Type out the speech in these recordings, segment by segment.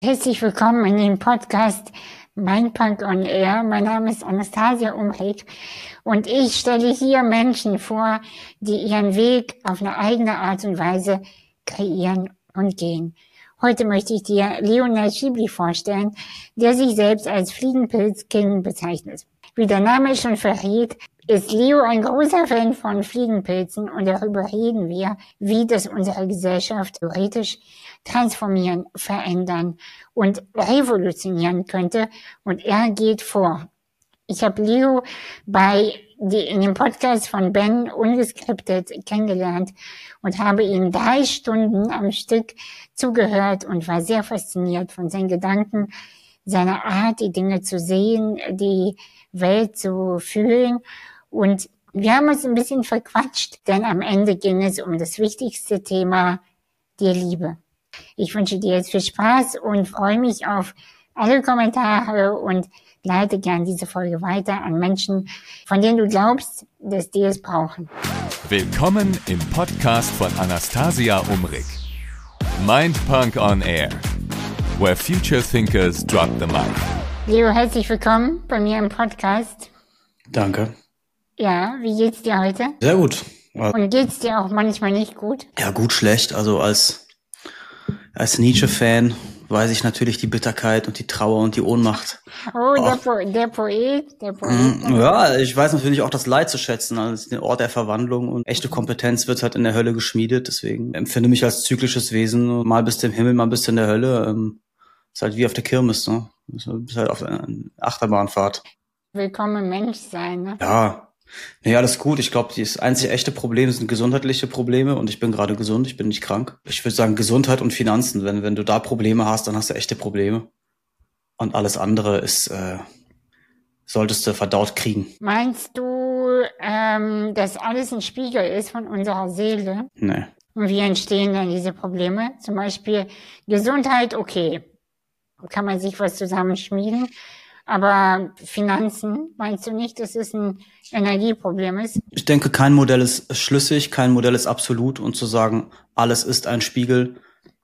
Herzlich willkommen in dem Podcast Mindpunk on Air. Mein Name ist Anastasia Umrig und ich stelle hier Menschen vor, die ihren Weg auf eine eigene Art und Weise kreieren und gehen. Heute möchte ich dir Lionel Schibli vorstellen, der sich selbst als Fliegenpilz-King bezeichnet. Wie der Name schon verrät, ist Leo ein großer Fan von Fliegenpilzen und darüber reden wir, wie das unsere Gesellschaft theoretisch transformieren, verändern und revolutionieren könnte. Und er geht vor. Ich habe Leo in dem Podcast von Ben ungeskriptet kennengelernt und habe ihm 3 Stunden am Stück zugehört und war sehr fasziniert von seinen Gedanken, seiner Art, die Dinge zu sehen, die Welt zu fühlen. Und wir haben uns ein bisschen verquatscht, denn am Ende ging es um das wichtigste Thema, die Liebe. Ich wünsche dir jetzt viel Spaß und freue mich auf alle Kommentare und leite gern diese Folge weiter an Menschen, von denen du glaubst, dass die es brauchen. Willkommen im Podcast von Anastasia Umrig. Mindpunk on Air, where future thinkers drop the mic. Leo, herzlich willkommen bei mir im Podcast. Danke. Ja, wie geht's dir heute? Sehr gut. Und geht's dir auch manchmal nicht gut? Ja, gut, schlecht. Also als Nietzsche-Fan weiß ich natürlich die Bitterkeit und die Trauer und die Ohnmacht. Oh, der Poet. Ja, ich weiß natürlich auch das Leid zu schätzen, als den Ort der Verwandlung, und echte Kompetenz wird halt in der Hölle geschmiedet. Deswegen empfinde mich als zyklisches Wesen. Mal bist du im Himmel, mal bist du in der Hölle. Ist halt wie auf der Kirmes, ne? Du bist halt auf einer Achterbahnfahrt. Willkommen Menschsein, ne? Ja. Nee, alles gut. Ich glaube, das einzige echte Problem sind gesundheitliche Probleme und ich bin gerade gesund, ich bin nicht krank. Ich würde sagen Gesundheit und Finanzen. Wenn du da Probleme hast, dann hast du echte Probleme. Und alles andere ist, solltest du verdaut kriegen. Meinst du, dass alles ein Spiegel ist von unserer Seele? Nee. Und wie entstehen dann diese Probleme? Zum Beispiel Gesundheit, okay. Da kann man sich was zusammenschmieden. Aber Finanzen, meinst du nicht, dass es ein Energieproblem ist? Ich denke, kein Modell ist schlüssig, kein Modell ist absolut, und zu sagen, alles ist ein Spiegel,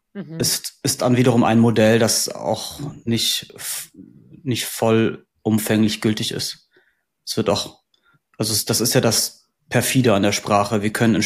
ist dann wiederum ein Modell, das auch nicht vollumfänglich gültig ist. Es wird auch, das ist ja das Perfide an der Sprache. Wir können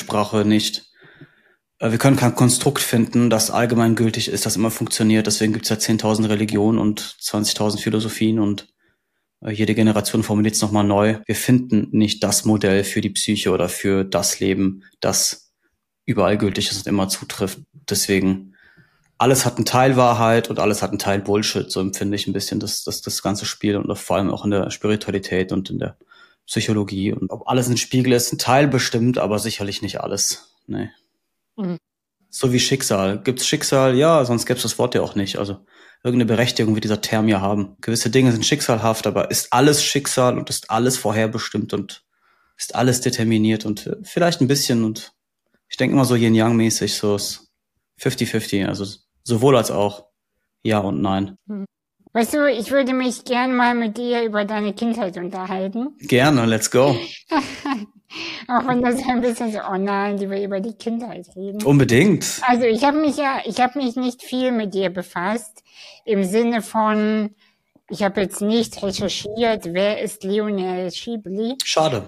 kein Konstrukt finden, das allgemein gültig ist, das immer funktioniert. Deswegen gibt es ja 10.000 Religionen und 20.000 Philosophien und jede Generation formuliert es nochmal neu. Wir finden nicht das Modell für die Psyche oder für das Leben, das überall gültig ist und immer zutrifft. Deswegen, alles hat einen Teil Wahrheit und alles hat einen Teil Bullshit. So empfinde ich ein bisschen das ganze Spiel und vor allem auch in der Spiritualität und in der Psychologie. Und ob alles ein Spiegel ist, ein Teil bestimmt, aber sicherlich nicht alles. Nee. So wie Schicksal. Gibt's Schicksal? Ja, sonst gäbe es das Wort ja auch nicht. Also irgendeine Berechtigung wird dieser Term ja haben. Gewisse Dinge sind schicksalhaft, aber ist alles Schicksal und ist alles vorherbestimmt und ist alles determiniert und vielleicht ein bisschen, und ich denke immer so Yin-Yang-mäßig, so ist 50-50, also sowohl als auch Ja und Nein. Weißt du, ich würde mich gern mal mit dir über deine Kindheit unterhalten. Gerne, let's go. Auch wenn das ein bisschen so, oh nein, die wir über die Kindheit reden. Unbedingt. Also ich habe mich nicht viel mit dir befasst, im Sinne von, ich habe jetzt nicht recherchiert, wer ist Lionel Schibli. Schade.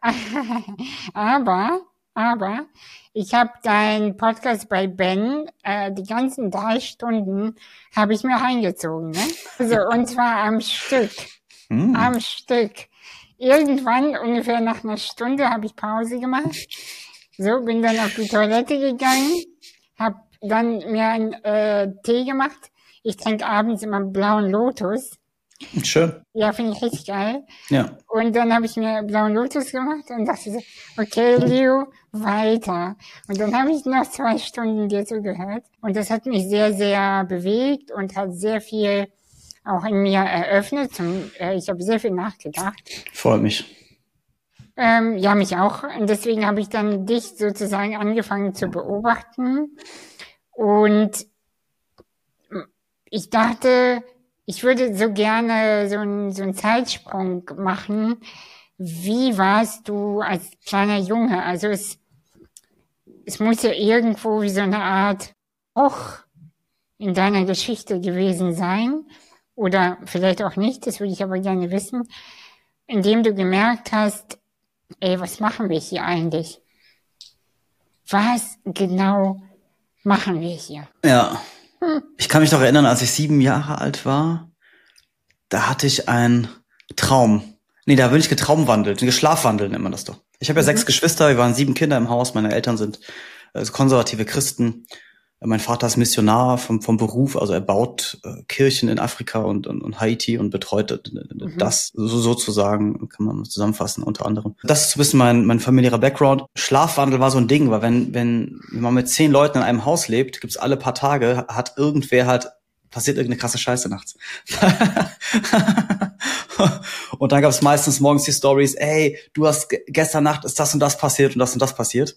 Aber ich habe deinen Podcast bei Ben, die ganzen 3 Stunden habe ich mir reingezogen, ne? Also, und zwar am Stück. Am Stück. Irgendwann, ungefähr nach einer Stunde, habe ich Pause gemacht. So, bin dann auf die Toilette gegangen, habe dann mir einen Tee gemacht. Ich trinke abends immer blauen Lotus. Schön. Ja, finde ich richtig geil. Ja. Und dann habe ich mir blauen Lotus gemacht und dachte so, okay, Leo, weiter. Und dann habe ich noch 2 Stunden dir zugehört. Und das hat mich sehr, sehr bewegt und hat sehr viel auch in mir eröffnet. Ich habe sehr viel nachgedacht. Freut mich. Ja, mich auch. Und deswegen habe ich dann dich sozusagen angefangen zu beobachten. Und ich dachte, ich würde so gerne so einen Zeitsprung machen. Wie warst du als kleiner Junge? Also es muss ja irgendwo wie so eine Art Bruch in deiner Geschichte gewesen sein oder vielleicht auch nicht, das würde ich aber gerne wissen, in dem du gemerkt hast, ey, was machen wir hier eigentlich? Was genau machen wir hier? Ja, ich kann mich noch erinnern, als ich 7 Jahre alt war, da hatte ich einen Traum. Nee, da bin ich getraumwandelt, geschlafwandelt nennt man das doch. Ich habe ja 6 Geschwister, wir waren 7 Kinder im Haus, meine Eltern sind konservative Christen. Mein Vater ist Missionar vom Beruf, also er baut Kirchen in Afrika und Haiti und betreut das sozusagen, kann man zusammenfassen unter anderem. Das ist so ein bisschen mein familiärer Background. Schlafwandel war so ein Ding, weil wenn man mit 10 Leuten in einem Haus lebt, gibt's alle paar Tage, passiert irgendeine krasse Scheiße nachts. Und dann gab's meistens morgens die Stories, ey, gestern Nacht ist das und das passiert und das und das passiert.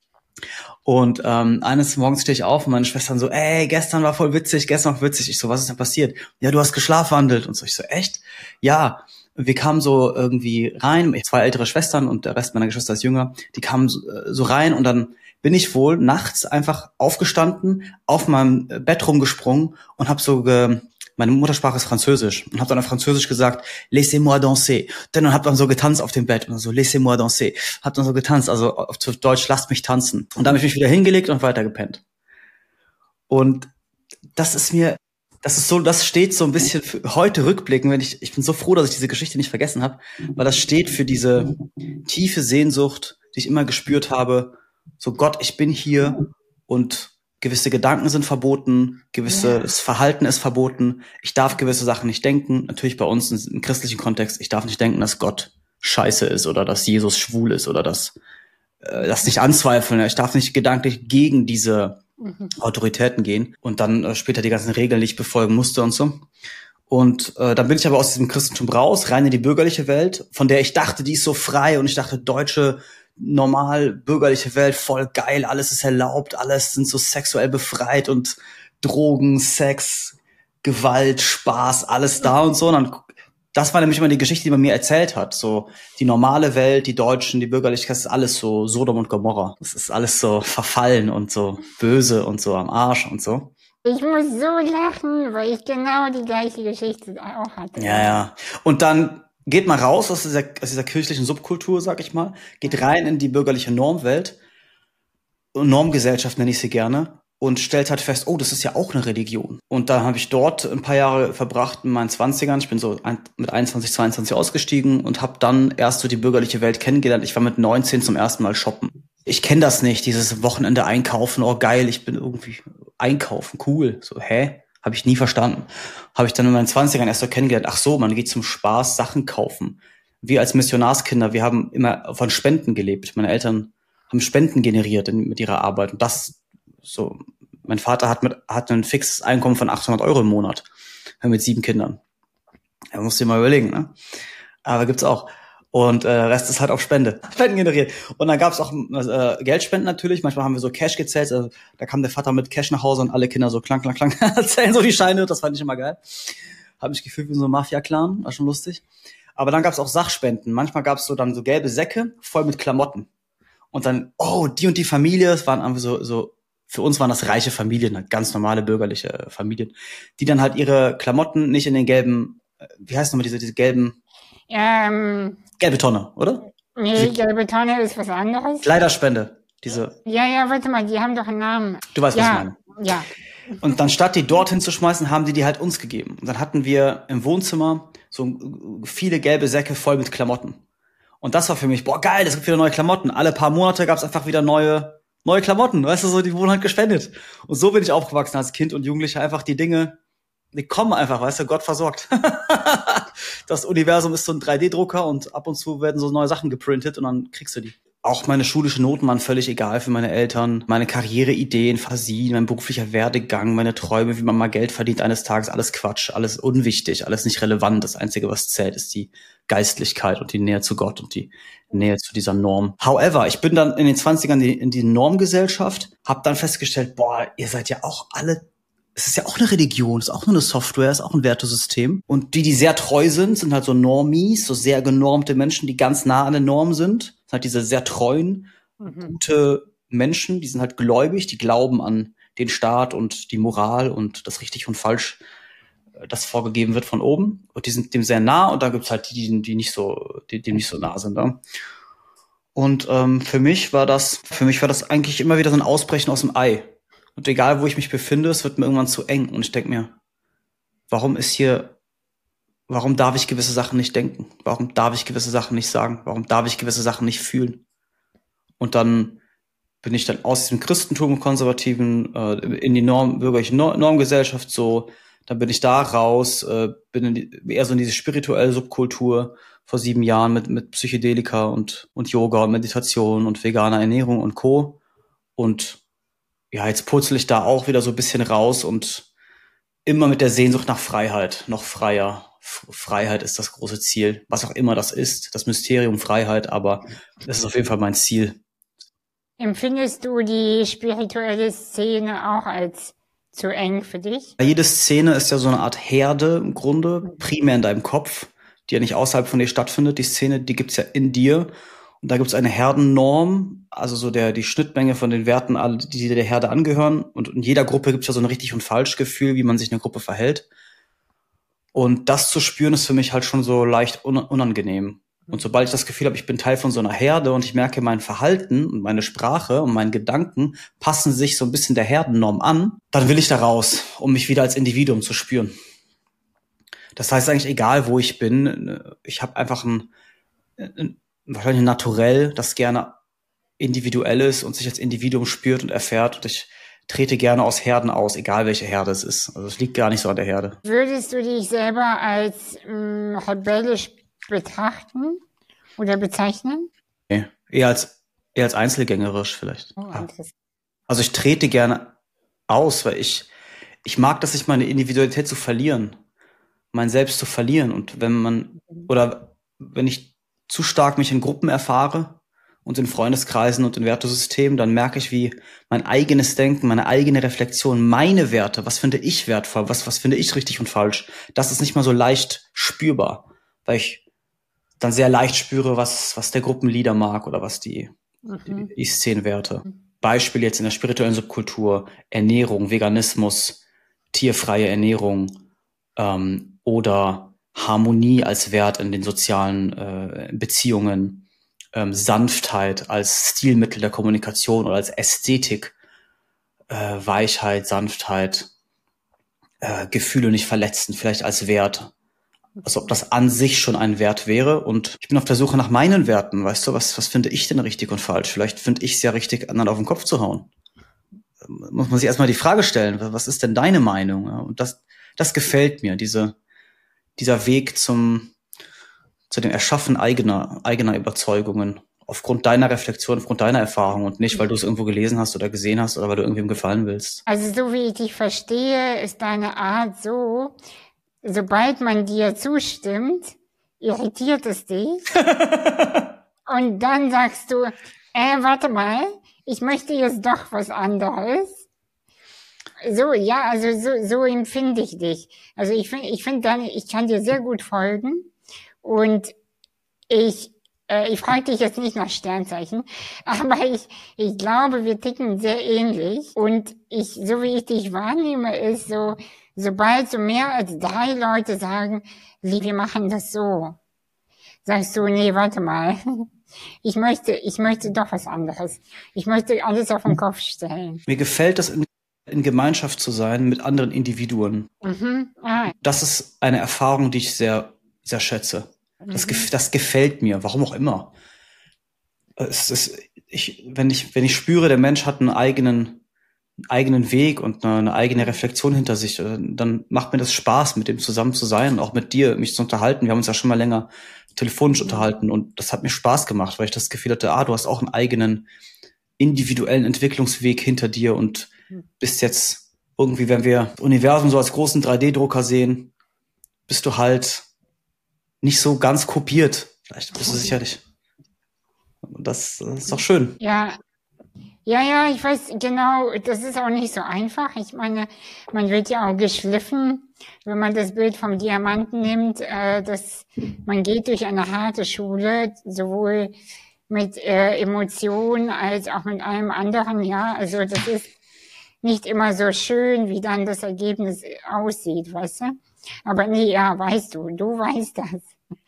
Und eines Morgens stehe ich auf und meine Schwestern so, ey, gestern war voll witzig, gestern war witzig. Ich so, was ist denn passiert? Ja, du hast geschlafwandelt. Und so, ich so, echt? Ja. Wir kamen so irgendwie rein, 2 ältere Schwestern und der Rest meiner Geschwister ist jünger, die kamen so rein und dann bin ich wohl nachts einfach aufgestanden, auf meinem Bett rumgesprungen und habe meine Muttersprache ist Französisch und habe dann auf Französisch gesagt, laissez-moi danser. Dann hab dann so getanzt auf dem Bett und so, laissez-moi danser. Hab dann so getanzt, also auf Deutsch, lasst mich tanzen. Und dann habe ich mich wieder hingelegt und weiter gepennt. Und das steht so ein bisschen für heute rückblicken, ich bin so froh, dass ich diese Geschichte nicht vergessen habe, weil das steht für diese tiefe Sehnsucht, die ich immer gespürt habe, so Gott, ich bin hier und gewisse Gedanken sind verboten, gewisses Verhalten ist verboten, ich darf gewisse Sachen nicht denken, natürlich bei uns im christlichen Kontext, ich darf nicht denken, dass Gott scheiße ist oder dass Jesus schwul ist oder das nicht anzweifeln, ich darf nicht gedanklich gegen diese Autoritäten gehen und dann später die ganzen Regeln, die ich befolgen musste und so. Und dann bin ich aber aus diesem Christentum raus, rein in die bürgerliche Welt, von der ich dachte, die ist so frei und ich dachte, deutsche normal bürgerliche Welt, voll geil, alles ist erlaubt, alles sind so sexuell befreit und Drogen, Sex, Gewalt, Spaß, alles da und so. Und dann, das war nämlich immer die Geschichte, die man mir erzählt hat. So die normale Welt, die Deutschen, die Bürgerlichkeit, das ist alles so Sodom und Gomorra. Das ist alles so verfallen und so böse und so am Arsch und so. Ich muss so lachen, weil ich genau die gleiche Geschichte auch hatte. Ja. Und dann geht mal raus aus dieser kirchlichen Subkultur, sag ich mal, geht rein in die bürgerliche Normwelt, Normgesellschaft nenne ich sie gerne, und stellt halt fest, oh, das ist ja auch eine Religion. Und dann habe ich dort ein paar Jahre verbracht in meinen 20ern. Ich bin so mit 21, 22 ausgestiegen und habe dann erst so die bürgerliche Welt kennengelernt. Ich war mit 19 zum ersten Mal shoppen. Ich kenne das nicht, dieses Wochenende einkaufen, oh geil, ich bin irgendwie einkaufen, cool. So, hä? Habe ich nie verstanden. Habe ich dann in meinen 20ern erst so kennengelernt. Ach so, man geht zum Spaß Sachen kaufen. Wir als Missionarskinder, wir haben immer von Spenden gelebt. Meine Eltern haben Spenden generiert mit ihrer Arbeit. Und das so, mein Vater hat ein fixes Einkommen von 800 € im Monat. Mit 7 Kindern. Da musst du dir mal überlegen, ne? Aber gibt's auch. Und Rest ist halt auf Spenden generiert. Und dann gab's auch Geldspenden natürlich. Manchmal haben wir so Cash gezählt. Also, da kam der Vater mit Cash nach Hause und alle Kinder so klang, zählen so die Scheine. Das fand ich immer geil. Hab mich gefühlt wie so ein Mafia-Clan. War schon lustig. Aber dann gab's auch Sachspenden. Manchmal gab's so gelbe Säcke voll mit Klamotten. Und dann, oh, die und die Familie, es waren einfach so, für uns waren das reiche Familien, ganz normale bürgerliche Familien, die dann halt ihre Klamotten nicht in den gelben, wie heißt nochmal diese gelben, gelbe Tonne, oder? Nee, gelbe Tonne ist was anderes. Kleiderspende, diese. Ja, warte mal, die haben doch einen Namen. Du weißt, was ich meine. Ja. Und dann statt die dorthin zu schmeißen, haben die halt uns gegeben. Und dann hatten wir im Wohnzimmer so viele gelbe Säcke voll mit Klamotten. Und das war für mich, boah, geil, es gibt wieder neue Klamotten. Alle paar Monate gab es einfach wieder neue Klamotten, weißt du, so, die wurden halt gespendet. Und so bin ich aufgewachsen als Kind und Jugendlicher, einfach die Dinge, die kommen einfach, weißt du, Gott versorgt. Das Universum ist so ein 3D-Drucker und ab und zu werden so neue Sachen geprintet und dann kriegst du die. Auch meine schulischen Noten waren völlig egal für meine Eltern. Meine Karriereideen, Fantasien, mein beruflicher Werdegang, meine Träume, wie man mal Geld verdient eines Tages, alles Quatsch, alles unwichtig, alles nicht relevant. Das Einzige, was zählt, ist die Geistlichkeit und die Nähe zu Gott und die Nähe zu dieser Norm. However, ich bin dann in den 20ern in die Normgesellschaft, habe dann festgestellt, boah, ihr seid ja auch alle, es ist ja auch eine Religion, es ist auch nur eine Software, es ist auch ein Wertesystem. Und die sehr treu sind halt so Normies, so sehr genormte Menschen, die ganz nah an der Norm sind. Das sind halt diese sehr treuen, gute Menschen, die sind halt gläubig, die glauben an den Staat und die Moral und das richtig und falsch, das vorgegeben wird von oben. Und die sind dem sehr nah und da gibt's halt die nicht so, die dem nicht so nah sind. Ja? Und für mich war das eigentlich immer wieder so ein Ausbrechen aus dem Ei. Und egal, wo ich mich befinde, es wird mir irgendwann zu eng. Und ich denke mir, warum darf ich gewisse Sachen nicht denken? Warum darf ich gewisse Sachen nicht sagen? Warum darf ich gewisse Sachen nicht fühlen? Und dann bin ich dann aus diesem Christentum und Konservativen in die bürgerliche Normgesellschaft so. Dann bin ich da raus, bin eher so in diese spirituelle Subkultur vor 7 Jahren mit Psychedelika und Yoga und Meditation und veganer Ernährung und Co. Und ja, jetzt purzel ich da auch wieder so ein bisschen raus und immer mit der Sehnsucht nach Freiheit, noch freier. Freiheit ist das große Ziel, was auch immer das ist, das Mysterium Freiheit, aber das ist auf jeden Fall mein Ziel. Empfindest du die spirituelle Szene auch als zu eng für dich? Jede Szene ist ja so eine Art Herde im Grunde, primär in deinem Kopf, die ja nicht außerhalb von dir stattfindet. Die Szene, die gibt's ja in dir. Und da gibt's eine Herdennorm, also so die Schnittmenge von den Werten, die der Herde angehören. Und in jeder Gruppe gibt's ja so ein richtig und falsch Gefühl, wie man sich in der Gruppe verhält. Und das zu spüren, ist für mich halt schon so leicht unangenehm. Und sobald ich das Gefühl habe, ich bin Teil von so einer Herde und ich merke, mein Verhalten und meine Sprache und meine Gedanken passen sich so ein bisschen der Herdennorm an, dann will ich da raus, um mich wieder als Individuum zu spüren. Das heißt eigentlich, egal wo ich bin, ich habe einfach wahrscheinlich ein Naturell, das gerne individuell ist und sich als Individuum spürt und erfährt. Und ich trete gerne aus Herden aus, egal welche Herde es ist. Also es liegt gar nicht so an der Herde. Würdest du dich selber als rebellisch betrachten oder bezeichnen? Nee, eher als einzelgängerisch vielleicht. Oh, interessant. Also ich trete gerne aus, weil ich mag das nicht, meine Individualität zu verlieren, mein Selbst zu verlieren. Und wenn ich zu stark mich in Gruppen erfahre und in Freundeskreisen und in Wertesystemen, dann merke ich, wie mein eigenes Denken, meine eigene Reflexion, meine Werte, was finde ich wertvoll, was finde ich richtig und falsch, das ist nicht mal so leicht spürbar, weil ich dann sehr leicht spüre, was der Gruppenleader mag oder was die Szenenwerte. Beispiel jetzt in der spirituellen Subkultur, Ernährung, Veganismus, tierfreie Ernährung oder Harmonie als Wert in den sozialen Beziehungen, Sanftheit als Stilmittel der Kommunikation oder als Ästhetik, Weichheit, Sanftheit, Gefühle nicht verletzen, vielleicht als Wert. Also ob das an sich schon ein Wert wäre. Und ich bin auf der Suche nach meinen Werten. Weißt du, was finde ich denn richtig und falsch? Vielleicht finde ich es ja richtig, anderen auf den Kopf zu hauen. Muss man sich erstmal die Frage stellen, was ist denn deine Meinung? Und das gefällt mir, dieser Weg zu dem Erschaffen eigener Überzeugungen. Aufgrund deiner Reflexion, aufgrund deiner Erfahrung und nicht, weil du es irgendwo gelesen hast oder gesehen hast oder weil du irgendwem gefallen willst. Also so wie ich dich verstehe, ist deine Art so, sobald man dir zustimmt, irritiert es dich. Und dann sagst du, warte mal, ich möchte jetzt doch was anderes. So, ja, also so empfinde ich dich. Also ich finde, ich kann dir sehr gut folgen. Und ich frage dich jetzt nicht nach Sternzeichen, aber ich glaube, wir ticken sehr ähnlich. Und so wie ich dich wahrnehme, ist so, sobald so mehr als 3 Leute sagen, wir machen das so, sagst du, nee, warte mal, ich möchte doch was anderes. Ich möchte alles auf den Kopf stellen. Mir gefällt das, in Gemeinschaft zu sein mit anderen Individuen. Das ist eine Erfahrung, die ich sehr, sehr schätze. Das gefällt mir, warum auch immer. Wenn ich spüre, der Mensch hat einen eigenen Weg und eine eigene Reflexion hinter sich, dann macht mir das Spaß, mit dem zusammen zu sein und auch mit dir, mich zu unterhalten. Wir haben uns ja schon mal länger telefonisch unterhalten und das hat mir Spaß gemacht, weil ich das Gefühl hatte, du hast auch einen eigenen individuellen Entwicklungsweg hinter dir und bist jetzt irgendwie, wenn wir das Universum so als großen 3D-Drucker sehen, bist du halt nicht so ganz kopiert. Vielleicht bist du sicherlich. Das ist doch schön. Ja, ich weiß genau, das ist auch nicht so einfach. Ich meine, man wird ja auch geschliffen, wenn man das Bild vom Diamanten nimmt, man geht durch eine harte Schule, sowohl mit Emotionen als auch mit allem anderen, ja. Also das ist nicht immer so schön, wie dann das Ergebnis aussieht, weißt du? Aber nee, ja, weißt du weißt das.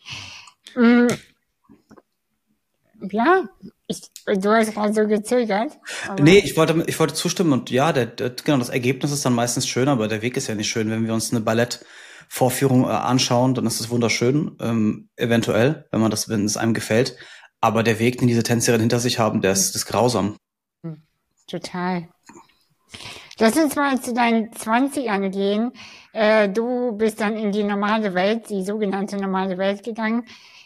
Ja, du hast gerade so gezögert. Nee, ich wollte zustimmen und ja, genau, das Ergebnis ist dann meistens schön, aber der Weg ist ja nicht schön. Wenn wir uns eine Ballettvorführung anschauen, dann ist es wunderschön, eventuell, wenn es einem gefällt. Aber der Weg, den diese Tänzerin hinter sich haben, der ist grausam. Total. Lass uns mal zu deinen 20ern gehen. Du bist dann in die normale Welt, die sogenannte normale Welt gegangen.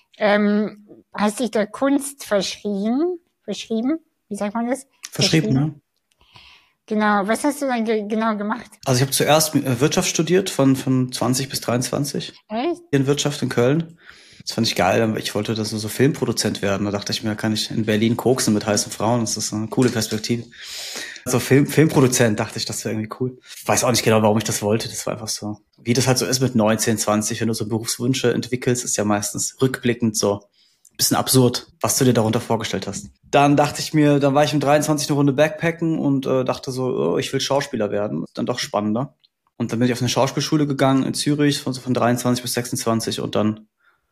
Hast dich der Kunst verschrieben? Wie sagt man das? Verschrieben, ne? Genau. Was hast du dann genau gemacht? Also ich habe zuerst Wirtschaft studiert von 20 bis 23. Echt? In Wirtschaft in Köln. Das fand ich geil. Ich wollte das so Filmproduzent werden. Da dachte ich mir, kann ich in Berlin koksen mit heißen Frauen. Das ist eine coole Perspektive. So Filmproduzent dachte ich, das wäre irgendwie cool. Ich weiß auch nicht genau, warum ich das wollte. Das war einfach so. Wie das halt so ist mit 19, 20, wenn du so Berufswünsche entwickelst, ist ja meistens rückblickend so ein bisschen absurd, was du dir darunter vorgestellt hast. Dann dachte ich mir, dann war ich um 23 eine Runde Backpacken und dachte so, oh, ich will Schauspieler werden. Das ist dann doch spannender. Und dann bin ich auf eine Schauspielschule gegangen in Zürich von 23 bis 26 und dann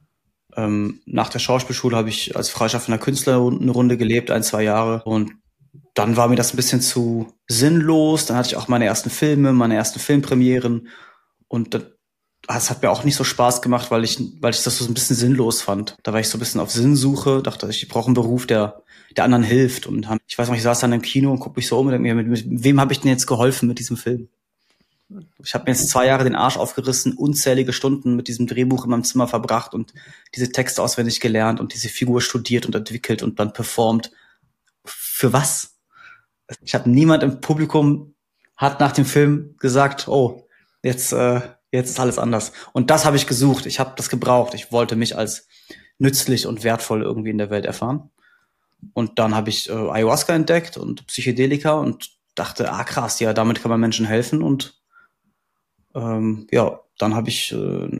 nach der Schauspielschule habe ich als freischaffender Künstler eine Runde gelebt, 1-2 Jahre. Und dann war mir das ein bisschen zu sinnlos. Dann hatte ich auch meine ersten Filmpremieren. Und das hat mir auch nicht so Spaß gemacht, weil ich das so ein bisschen sinnlos fand. Da war ich so ein bisschen auf Sinnsuche, dachte ich brauche einen Beruf, der anderen hilft. Und ich weiß noch, ich saß dann im Kino und gucke mich so um und denke mir, mit wem habe ich denn jetzt geholfen mit diesem Film? Ich habe mir jetzt 2 Jahre den Arsch aufgerissen, unzählige Stunden mit diesem Drehbuch in meinem Zimmer verbracht und diese Texte auswendig gelernt und diese Figur studiert und entwickelt und dann performt. Für was? Niemand im Publikum hat nach dem Film gesagt, oh, jetzt ist alles anders. Und das habe ich gesucht. Ich habe das gebraucht. Ich wollte mich als nützlich und wertvoll irgendwie in der Welt erfahren. Und dann habe ich Ayahuasca entdeckt und Psychedelika und dachte, krass, ja, damit kann man Menschen helfen. Und dann habe ich einen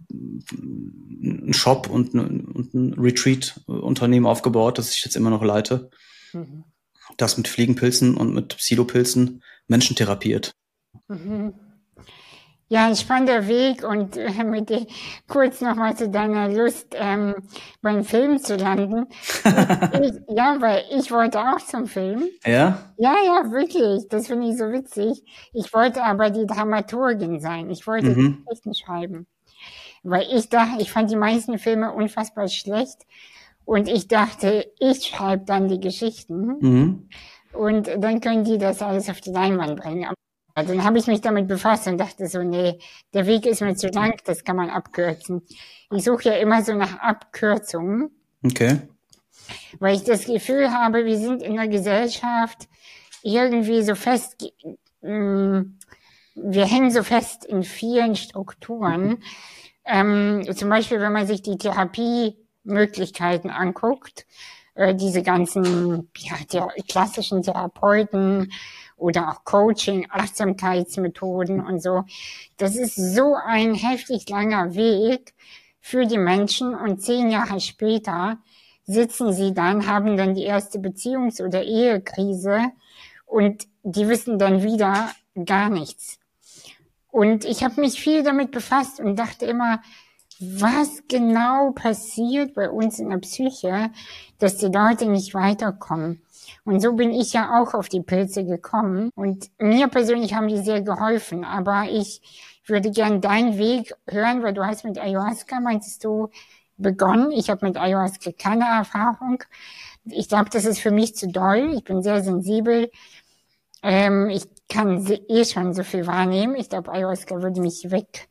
Shop und ein Retreat-Unternehmen aufgebaut, das ich jetzt immer noch leite. Mhm. Das mit Fliegenpilzen und mit Psilopilzen Menschen therapiert. Mhm. Ja, ein spannender Weg und kurz nochmal zu deiner Lust, beim Film zu landen. Weil ich wollte auch zum Film. Ja? Ja, wirklich. Das finde ich so witzig. Ich wollte aber die Dramaturgin sein. Ich wollte Geschichten schreiben. Weil ich fand die meisten Filme unfassbar schlecht. Und ich dachte, ich schreibe dann die Geschichten. Mhm. Und dann können die das alles auf die Leinwand bringen. Dann habe ich mich damit befasst und dachte so, nee, der Weg ist mir zu lang, das kann man abkürzen. Ich suche ja immer so nach Abkürzungen. Okay. Weil ich das Gefühl habe, wir sind in der Gesellschaft irgendwie so fest, wir hängen so fest in vielen Strukturen. Zum Beispiel, wenn man sich die Therapiemöglichkeiten anguckt, diese ganzen klassischen Therapeuten, oder auch Coaching, Achtsamkeitsmethoden und so. Das ist so ein heftig langer Weg für die Menschen und 10 Jahre später sitzen sie dann, haben dann die erste Beziehungs- oder Ehekrise und die wissen dann wieder gar nichts. Und ich habe mich viel damit befasst und dachte immer, was genau passiert bei uns in der Psyche, dass die Leute nicht weiterkommen. Und so bin ich ja auch auf die Pilze gekommen. Und mir persönlich haben die sehr geholfen. Aber ich würde gern deinen Weg hören, weil du hast mit Ayahuasca, meintest du, begonnen. Ich habe mit Ayahuasca keine Erfahrung. Ich glaube, das ist für mich zu doll. Ich bin sehr sensibel. Ich kann schon so viel wahrnehmen. Ich glaube, Ayahuasca würde mich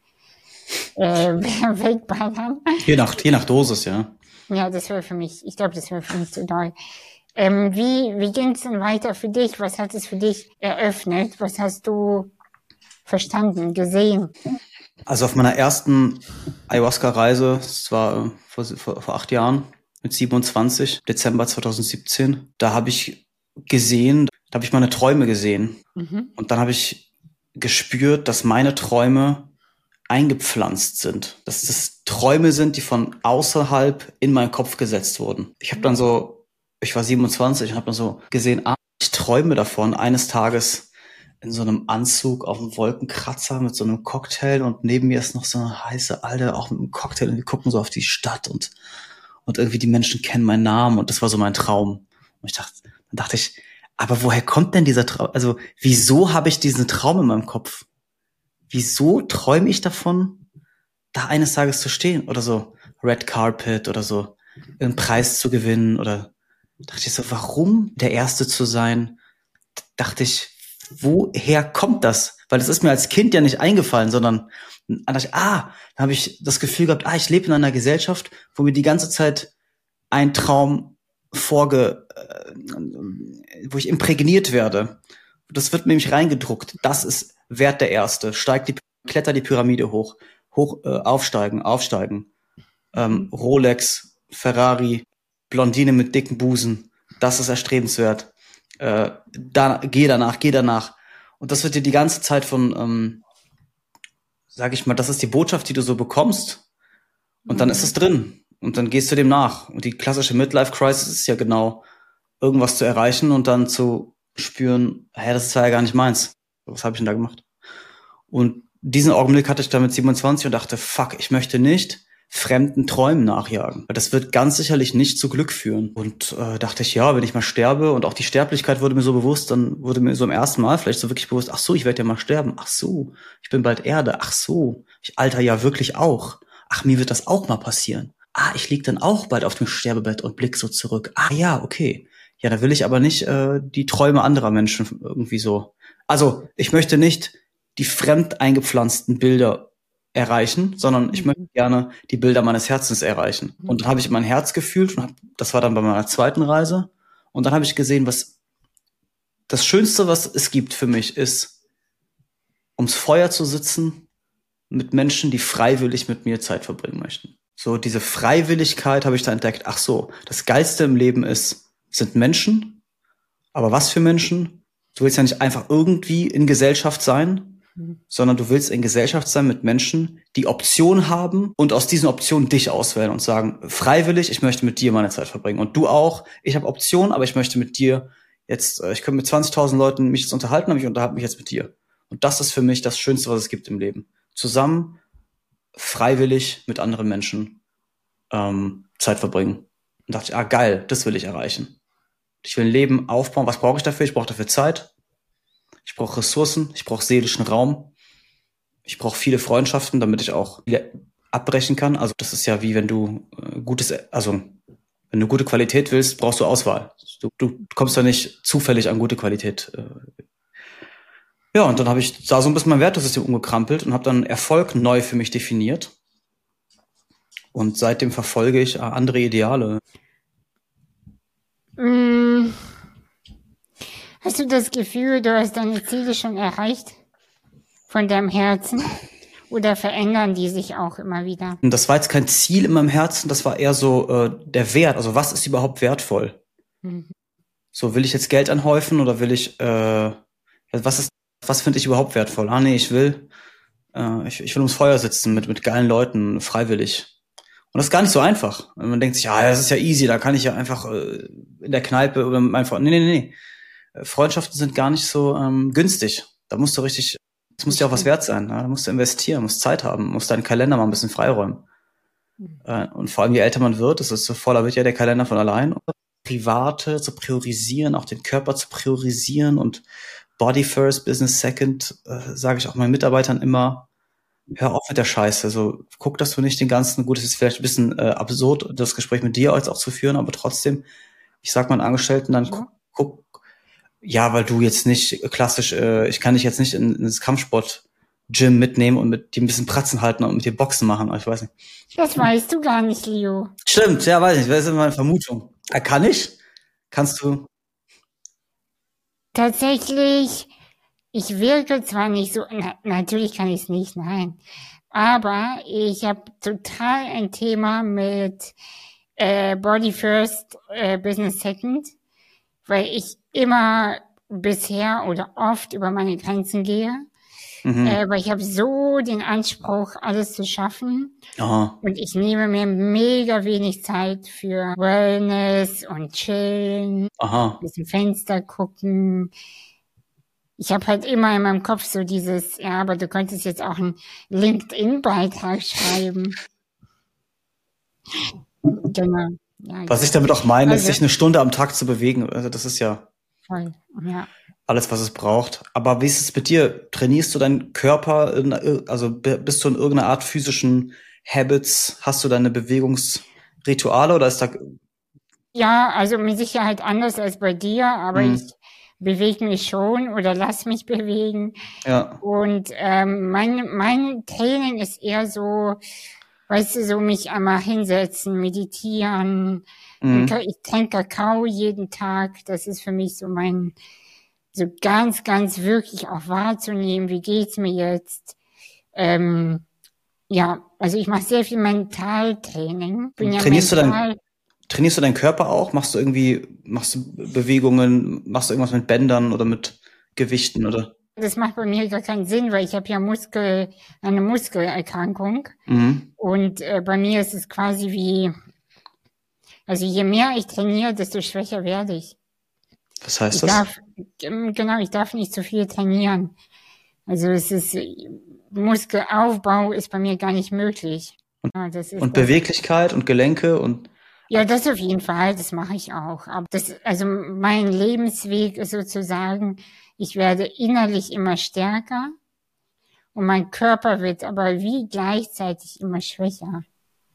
wegballern. Je nach Dosis, ja. Ja, das wäre für mich zu doll. Wie ging es denn weiter für dich? Was hat es für dich eröffnet? Was hast du verstanden, gesehen? Also auf meiner ersten Ayahuasca-Reise, das war vor 8 Jahren, mit 27, Dezember 2017, da habe ich meine Träume gesehen. Mhm. Und dann habe ich gespürt, dass meine Träume eingepflanzt sind. Dass das Träume sind, die von außerhalb in meinen Kopf gesetzt wurden. Ich war 27 und habe dann so gesehen, ich träume davon, eines Tages in so einem Anzug auf einem Wolkenkratzer mit so einem Cocktail und neben mir ist noch so eine heiße Alte, auch mit einem Cocktail und wir gucken so auf die Stadt und irgendwie die Menschen kennen meinen Namen und das war so mein Traum. Und dann dachte ich, aber woher kommt denn dieser Traum? Also wieso habe ich diesen Traum in meinem Kopf? Wieso träume ich davon, da eines Tages zu stehen oder so Red Carpet oder so einen Preis zu gewinnen oder dachte ich so, warum der Erste zu sein? Dachte ich, woher kommt das? Weil das ist mir als Kind ja nicht eingefallen, sondern dann dachte ich, dann habe ich das Gefühl gehabt, ich lebe in einer Gesellschaft, wo mir die ganze Zeit ein Traum wo ich imprägniert werde. Das wird mir nämlich reingedruckt. Das ist Wert der Erste. Kletter die Pyramide hoch, aufsteigen. Rolex, Ferrari, Blondine mit dicken Busen. Das ist erstrebenswert. Geh danach. Und das wird dir die ganze Zeit von, sag ich mal, das ist die Botschaft, die du so bekommst. Und dann ist es drin. Und dann gehst du dem nach. Und die klassische Midlife-Crisis ist ja genau, irgendwas zu erreichen und dann zu spüren, das ist ja gar nicht meins. Was habe ich denn da gemacht? Und diesen Augenblick hatte ich da mit 27 und dachte, fuck, ich möchte nicht fremden Träumen nachjagen. Das wird ganz sicherlich nicht zu Glück führen. Und dachte ich, wenn ich mal sterbe und auch die Sterblichkeit wurde mir so bewusst, dann wurde mir so im ersten Mal vielleicht so wirklich bewusst, ach so, ich werde ja mal sterben. Ach so, ich bin bald Erde. Ach so, ich alter ja wirklich auch. Ach, mir wird das auch mal passieren. Ich lieg dann auch bald auf dem Sterbebett und blick so zurück. Ja, okay. Ja, da will ich aber nicht die Träume anderer Menschen irgendwie so. Also, ich möchte nicht die fremd eingepflanzten Bilder erreichen, sondern ich möchte gerne die Bilder meines Herzens erreichen. Und dann habe ich mein Herz gefühlt und das war dann bei meiner zweiten Reise. Und dann habe ich gesehen, was das Schönste, was es gibt für mich, ist, ums Feuer zu sitzen mit Menschen, die freiwillig mit mir Zeit verbringen möchten. So, diese Freiwilligkeit habe ich da entdeckt. Ach so, das Geilste im Leben sind Menschen. Aber was für Menschen? Du willst ja nicht einfach irgendwie in Gesellschaft sein, sondern du willst in Gesellschaft sein mit Menschen, die Optionen haben und aus diesen Optionen dich auswählen und sagen, freiwillig, ich möchte mit dir meine Zeit verbringen. Und du auch, ich habe Optionen, aber ich möchte mit dir jetzt, ich könnte mit 20.000 Leuten mich jetzt unterhalten, aber ich unterhalte mich jetzt mit dir. Und das ist für mich das Schönste, was es gibt im Leben. Zusammen, freiwillig mit anderen Menschen Zeit verbringen. Und dachte ich, geil, das will ich erreichen. Ich will ein Leben aufbauen. Was brauche ich dafür? Ich brauche dafür Zeit. Ich brauche Ressourcen. Ich brauche seelischen Raum. Ich brauche viele Freundschaften, damit ich auch abbrechen kann. Also das ist ja wie wenn du wenn du gute Qualität willst, brauchst du Auswahl. Du kommst ja nicht zufällig an gute Qualität. Ja, und dann habe ich da so ein bisschen mein Wertesystem umgekrempelt und habe dann Erfolg neu für mich definiert. Und seitdem verfolge ich andere Ideale. Hast du das Gefühl, du hast deine Ziele schon erreicht von deinem Herzen? Oder verändern die sich auch immer wieder? Und das war jetzt kein Ziel in meinem Herzen, das war eher so der Wert. Also was ist überhaupt wertvoll? So, will ich jetzt Geld anhäufen oder will ich, was finde ich überhaupt wertvoll? Nee, ich will ums Feuer sitzen mit geilen Leuten, freiwillig. Und das ist gar nicht so einfach. Man denkt sich, das ist ja easy, da kann ich ja einfach in der Kneipe oder mit meinem Freund. Nee. Freundschaften sind gar nicht so günstig. Da musst du richtig, das muss ja auch was wert sein. Da musst du investieren, musst Zeit haben, musst deinen Kalender mal ein bisschen freiräumen. Und vor allem, je älter man wird, so voller wird ja der Kalender von allein. Private zu priorisieren, auch den Körper zu priorisieren und Body first, Business second, sage ich auch meinen Mitarbeitern immer, hör auf mit der Scheiße. Also guck, dass du nicht den ganzen, gut, es ist vielleicht ein bisschen absurd, das Gespräch mit dir jetzt auch zu führen, aber trotzdem, ich sag meinen Angestellten dann, guck, weil du jetzt nicht klassisch, ich kann dich jetzt nicht ins Kampfsport-Gym mitnehmen und mit dir ein bisschen Pratzen halten und mit dir Boxen machen, ich weiß nicht. Das weißt du gar nicht, Leo. Stimmt, ja, weiß nicht, das ist immer meine Vermutung. Kann ich? Kannst du? Tatsächlich, ich wirke zwar nicht so, natürlich kann ich es nicht, nein, aber ich habe total ein Thema mit Body First, Business Second, weil ich immer bisher oder oft über meine Grenzen gehe, weil ich habe so den Anspruch, alles zu schaffen. Aha. Und ich nehme mir mega wenig Zeit für Wellness und Chillen, Aha. ein bisschen Fenster gucken. ich habe halt immer in meinem Kopf so dieses, ja, aber du könntest jetzt auch einen LinkedIn-Beitrag schreiben. Genau. Ja, Was ich damit auch meine, ist, also sich eine Stunde am Tag zu bewegen. Also das ist ja voll, ja. alles, was es braucht. Aber wie ist es mit dir? Trainierst du deinen Körper, also bist du in irgendeiner Art physischen Habits? Hast du deine Bewegungsrituale oder ist da... Ja, also mit Sicherheit anders als bei dir, aber ich bewege mich schon oder lass mich bewegen. Ja. Und mein Training ist eher so, weißt du, so mich einmal hinsetzen, meditieren. Ich trinke Kakao jeden Tag. Das ist für mich so so ganz, ganz wirklich auch wahrzunehmen, wie geht's mir jetzt. Ja, also ich mache sehr viel Mentaltraining. Bin ja Trainierst du deinen Körper auch? Machst du Bewegungen, machst du irgendwas mit Bändern oder mit Gewichten oder? Das macht bei mir gar keinen Sinn, weil ich habe ja eine Muskelerkrankung. Und bei mir ist es quasi also je mehr ich trainiere, desto schwächer werde ich. Was heißt das? Ich darf nicht zu viel trainieren. Also Muskelaufbau ist bei mir gar nicht möglich. Und Beweglichkeit und Gelenke und... Ja, das auf jeden Fall, das mache ich auch. Aber also mein Lebensweg ist sozusagen, ich werde innerlich immer stärker und mein Körper wird aber wie gleichzeitig immer schwächer.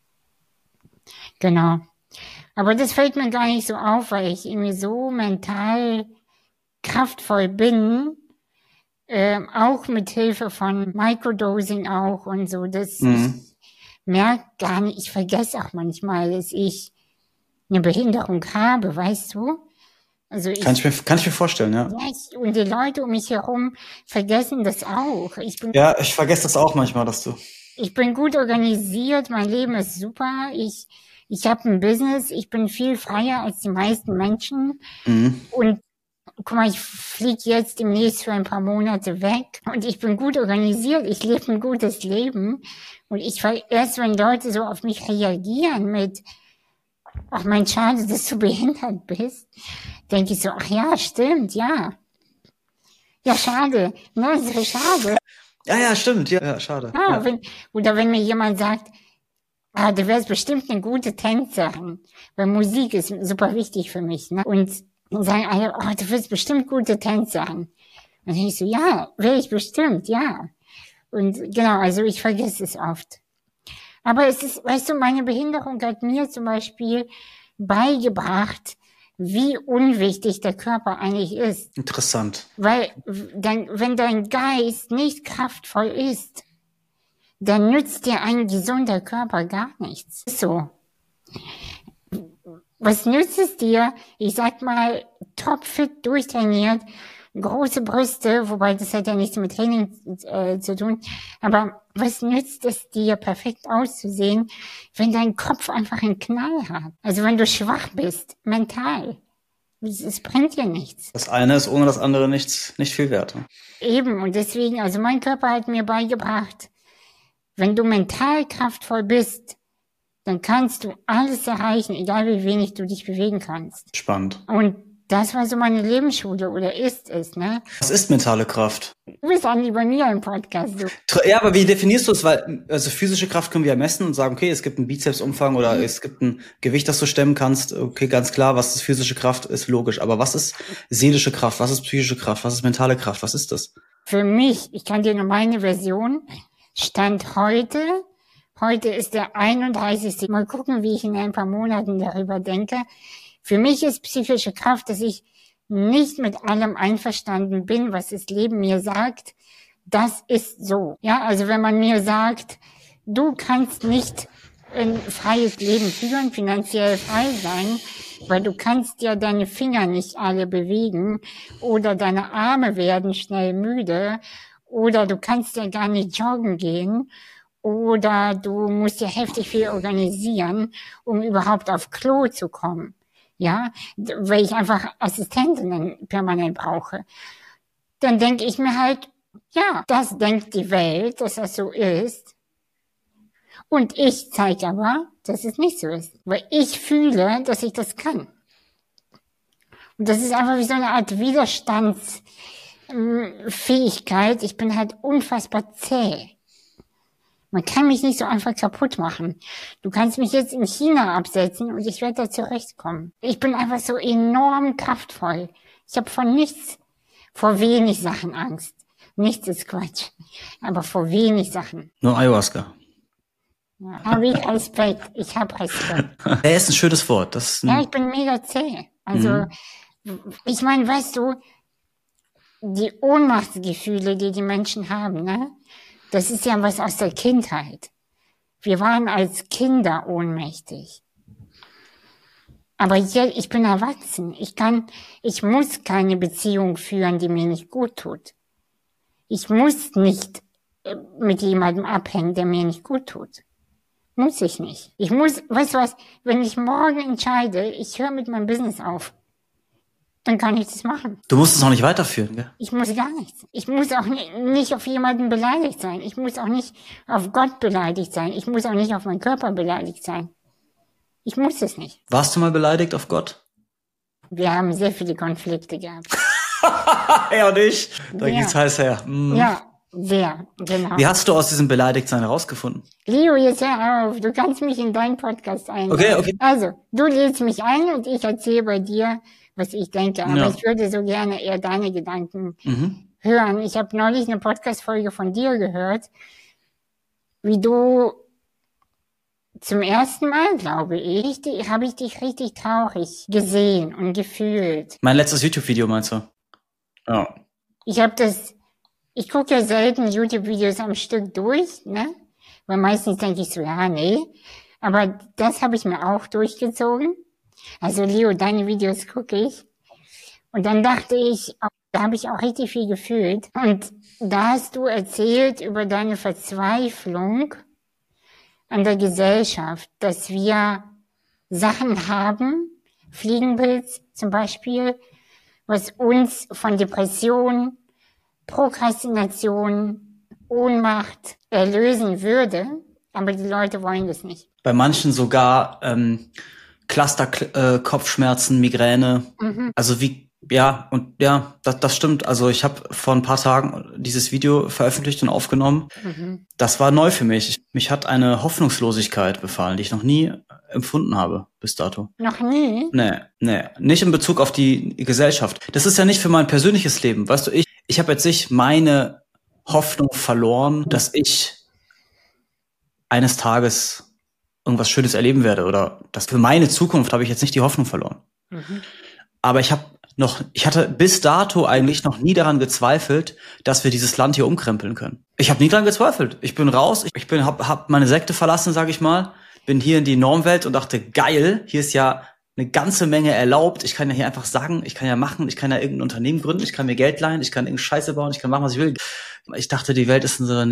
Genau. Aber das fällt mir gar nicht so auf, weil ich irgendwie so mental kraftvoll bin, auch mit Hilfe von Microdosing auch und so. Ich merke gar nicht, ich vergesse auch manchmal, dass ich eine Behinderung habe, weißt du? Also kann ich mir vorstellen, ja. Und die Leute um mich herum vergessen das auch. Ich vergesse das auch manchmal, ich bin gut organisiert, mein Leben ist super, ich habe ein Business, ich bin viel freier als die meisten Menschen. Und guck mal, ich fliege jetzt demnächst für ein paar Monate weg und ich bin gut organisiert, ich lebe ein gutes Leben. Und erst wenn Leute so auf mich reagieren mit, ach mein schade, dass du behindert bist, denke ich so, ach ja, stimmt, ja. Ja, schade, ne, so schade. Ja, stimmt, ja, schade. Ja. Wenn mir jemand sagt, du wärst bestimmt eine gute Tänzerin, weil Musik ist super wichtig für mich, ne? Und sagen alle, du wirst bestimmt gute Tänzerin. Und dann denke ich so, ja, wäre ich bestimmt, ja. Und genau, also ich vergesse es oft. Aber es ist, weißt du, meine Behinderung hat mir zum Beispiel beigebracht, wie unwichtig der Körper eigentlich ist. Interessant. Weil wenn dein Geist nicht kraftvoll ist, dann nützt dir ein gesunder Körper gar nichts. So. Was nützt es dir? Ich sag mal, topfit, durchtrainiert, große Brüste, wobei das hat ja nichts mit Training zu tun. Aber was nützt es dir, perfekt auszusehen, wenn dein Kopf einfach einen Knall hat? Also wenn du schwach bist, mental. Es bringt dir nichts. Das eine ist ohne das andere nicht viel wert. Eben, und deswegen, also mein Körper hat mir beigebracht, wenn du mental kraftvoll bist, dann kannst du alles erreichen, egal wie wenig du dich bewegen kannst. Spannend. Und das war so meine Lebensschule, oder ist es, ne? Was ist mentale Kraft? Du bist Andi bei mir im Podcast. So. Ja, aber wie definierst du es? Weil, also physische Kraft können wir ja messen und sagen, okay, es gibt einen Bizepsumfang oder es gibt ein Gewicht, das du stemmen kannst. Okay, ganz klar, was ist physische Kraft, ist logisch. Aber was ist seelische Kraft? Was ist psychische Kraft? Was ist mentale Kraft? Was ist das? Für mich, ich kann dir nur meine Version, Stand heute ist der 31. Mal gucken, wie ich in ein paar Monaten darüber denke. Für mich ist psychische Kraft, dass ich nicht mit allem einverstanden bin, was das Leben mir sagt. Das ist so. Ja, also wenn man mir sagt, du kannst nicht ein freies Leben führen, finanziell frei sein, weil du kannst ja deine Finger nicht alle bewegen oder deine Arme werden schnell müde oder du kannst ja gar nicht joggen gehen oder du musst ja heftig viel organisieren, um überhaupt auf Klo zu kommen. Ja, weil ich einfach Assistentinnen permanent brauche. Dann denke ich mir halt, ja, das denkt die Welt, dass das so ist. Und ich zeige aber, dass es nicht so ist. Weil ich fühle, dass ich das kann. Und das ist einfach wie so eine Art Widerstandskraft, Fähigkeit, ich bin halt unfassbar zäh. Man kann mich nicht so einfach kaputt machen. Du kannst mich jetzt in China absetzen und ich werde da zurechtkommen. Ich bin einfach so enorm kraftvoll. Ich habe vor wenig Sachen Angst. Nichts ist Quatsch, aber vor wenig Sachen. Nur Ayahuasca. Ja, habe ich Respekt. Ich habe Respekt. Ist ein schönes Wort. Ja, ich bin mega zäh. Also, ich meine, weißt du, die Ohnmachtsgefühle, die Menschen haben, ne? Das ist ja was aus der Kindheit. Wir waren als Kinder ohnmächtig. Aber jetzt, ich bin erwachsen. Ich muss keine Beziehung führen, die mir nicht gut tut. Ich muss nicht mit jemandem abhängen, der mir nicht gut tut. Muss ich nicht. Weißt du was, wenn ich morgen entscheide, ich höre mit meinem Business auf, dann kann ich das machen. Du musst es auch nicht weiterführen, gell? Ich muss gar nichts. Ich muss auch nicht auf jemanden beleidigt sein. Ich muss auch nicht auf Gott beleidigt sein. Ich muss auch nicht auf meinen Körper beleidigt sein. Ich muss es nicht. Warst du mal beleidigt auf Gott? Wir haben sehr viele Konflikte gehabt. Er und ich. Da geht's heiß her. Ja, sehr, genau. Wie hast du aus diesem Beleidigtsein herausgefunden? Leo, jetzt hör auf. Du kannst mich in deinen Podcast einladen. Okay. Also, du lädst mich ein und ich erzähle bei dir, was ich denke. Aber ich würde so gerne eher deine Gedanken hören. Ich habe neulich eine Podcast-Folge von dir gehört, wie du zum ersten Mal, glaube ich, habe ich dich richtig traurig gesehen und gefühlt. Mein letztes YouTube-Video meinst du? Ja. Ich gucke ja selten YouTube-Videos am Stück durch, ne? Weil meistens denke ich so, ja, nee. Aber das habe ich mir auch durchgezogen. Also Leo, deine Videos gucke ich. Und dann dachte ich, da habe ich auch richtig viel gefühlt. Und da hast du erzählt über deine Verzweiflung an der Gesellschaft, dass wir Sachen haben, Fliegenpilz zum Beispiel, was uns von Depression, Prokrastination, Ohnmacht erlösen würde, aber die Leute wollen das nicht. Bei manchen sogar Cluster, Kopfschmerzen, Migräne. Also das stimmt. Also ich habe vor ein paar Tagen dieses Video veröffentlicht und aufgenommen. Das war neu für mich. Mich hat eine Hoffnungslosigkeit befallen, die ich noch nie empfunden habe bis dato. Noch nie? Nee. Nicht in Bezug auf die Gesellschaft. Das ist ja nicht für mein persönliches Leben. Weißt du, ich habe jetzt nicht meine Hoffnung verloren, dass ich eines Tages irgendwas Schönes erleben werde oder dass für meine Zukunft habe ich jetzt nicht die Hoffnung verloren. Aber ich hatte bis dato eigentlich noch nie daran gezweifelt, dass wir dieses Land hier umkrempeln können. Ich habe nie daran gezweifelt. Ich bin raus, hab meine Sekte verlassen, sage ich mal, bin hier in die Normwelt und dachte, geil, hier ist ja eine ganze Menge erlaubt. Ich kann ja hier einfach sagen, ich kann ja machen, ich kann ja irgendein Unternehmen gründen, ich kann mir Geld leihen, ich kann irgendeine Scheiße bauen, ich kann machen, was ich will. Ich dachte, die Welt ist so ein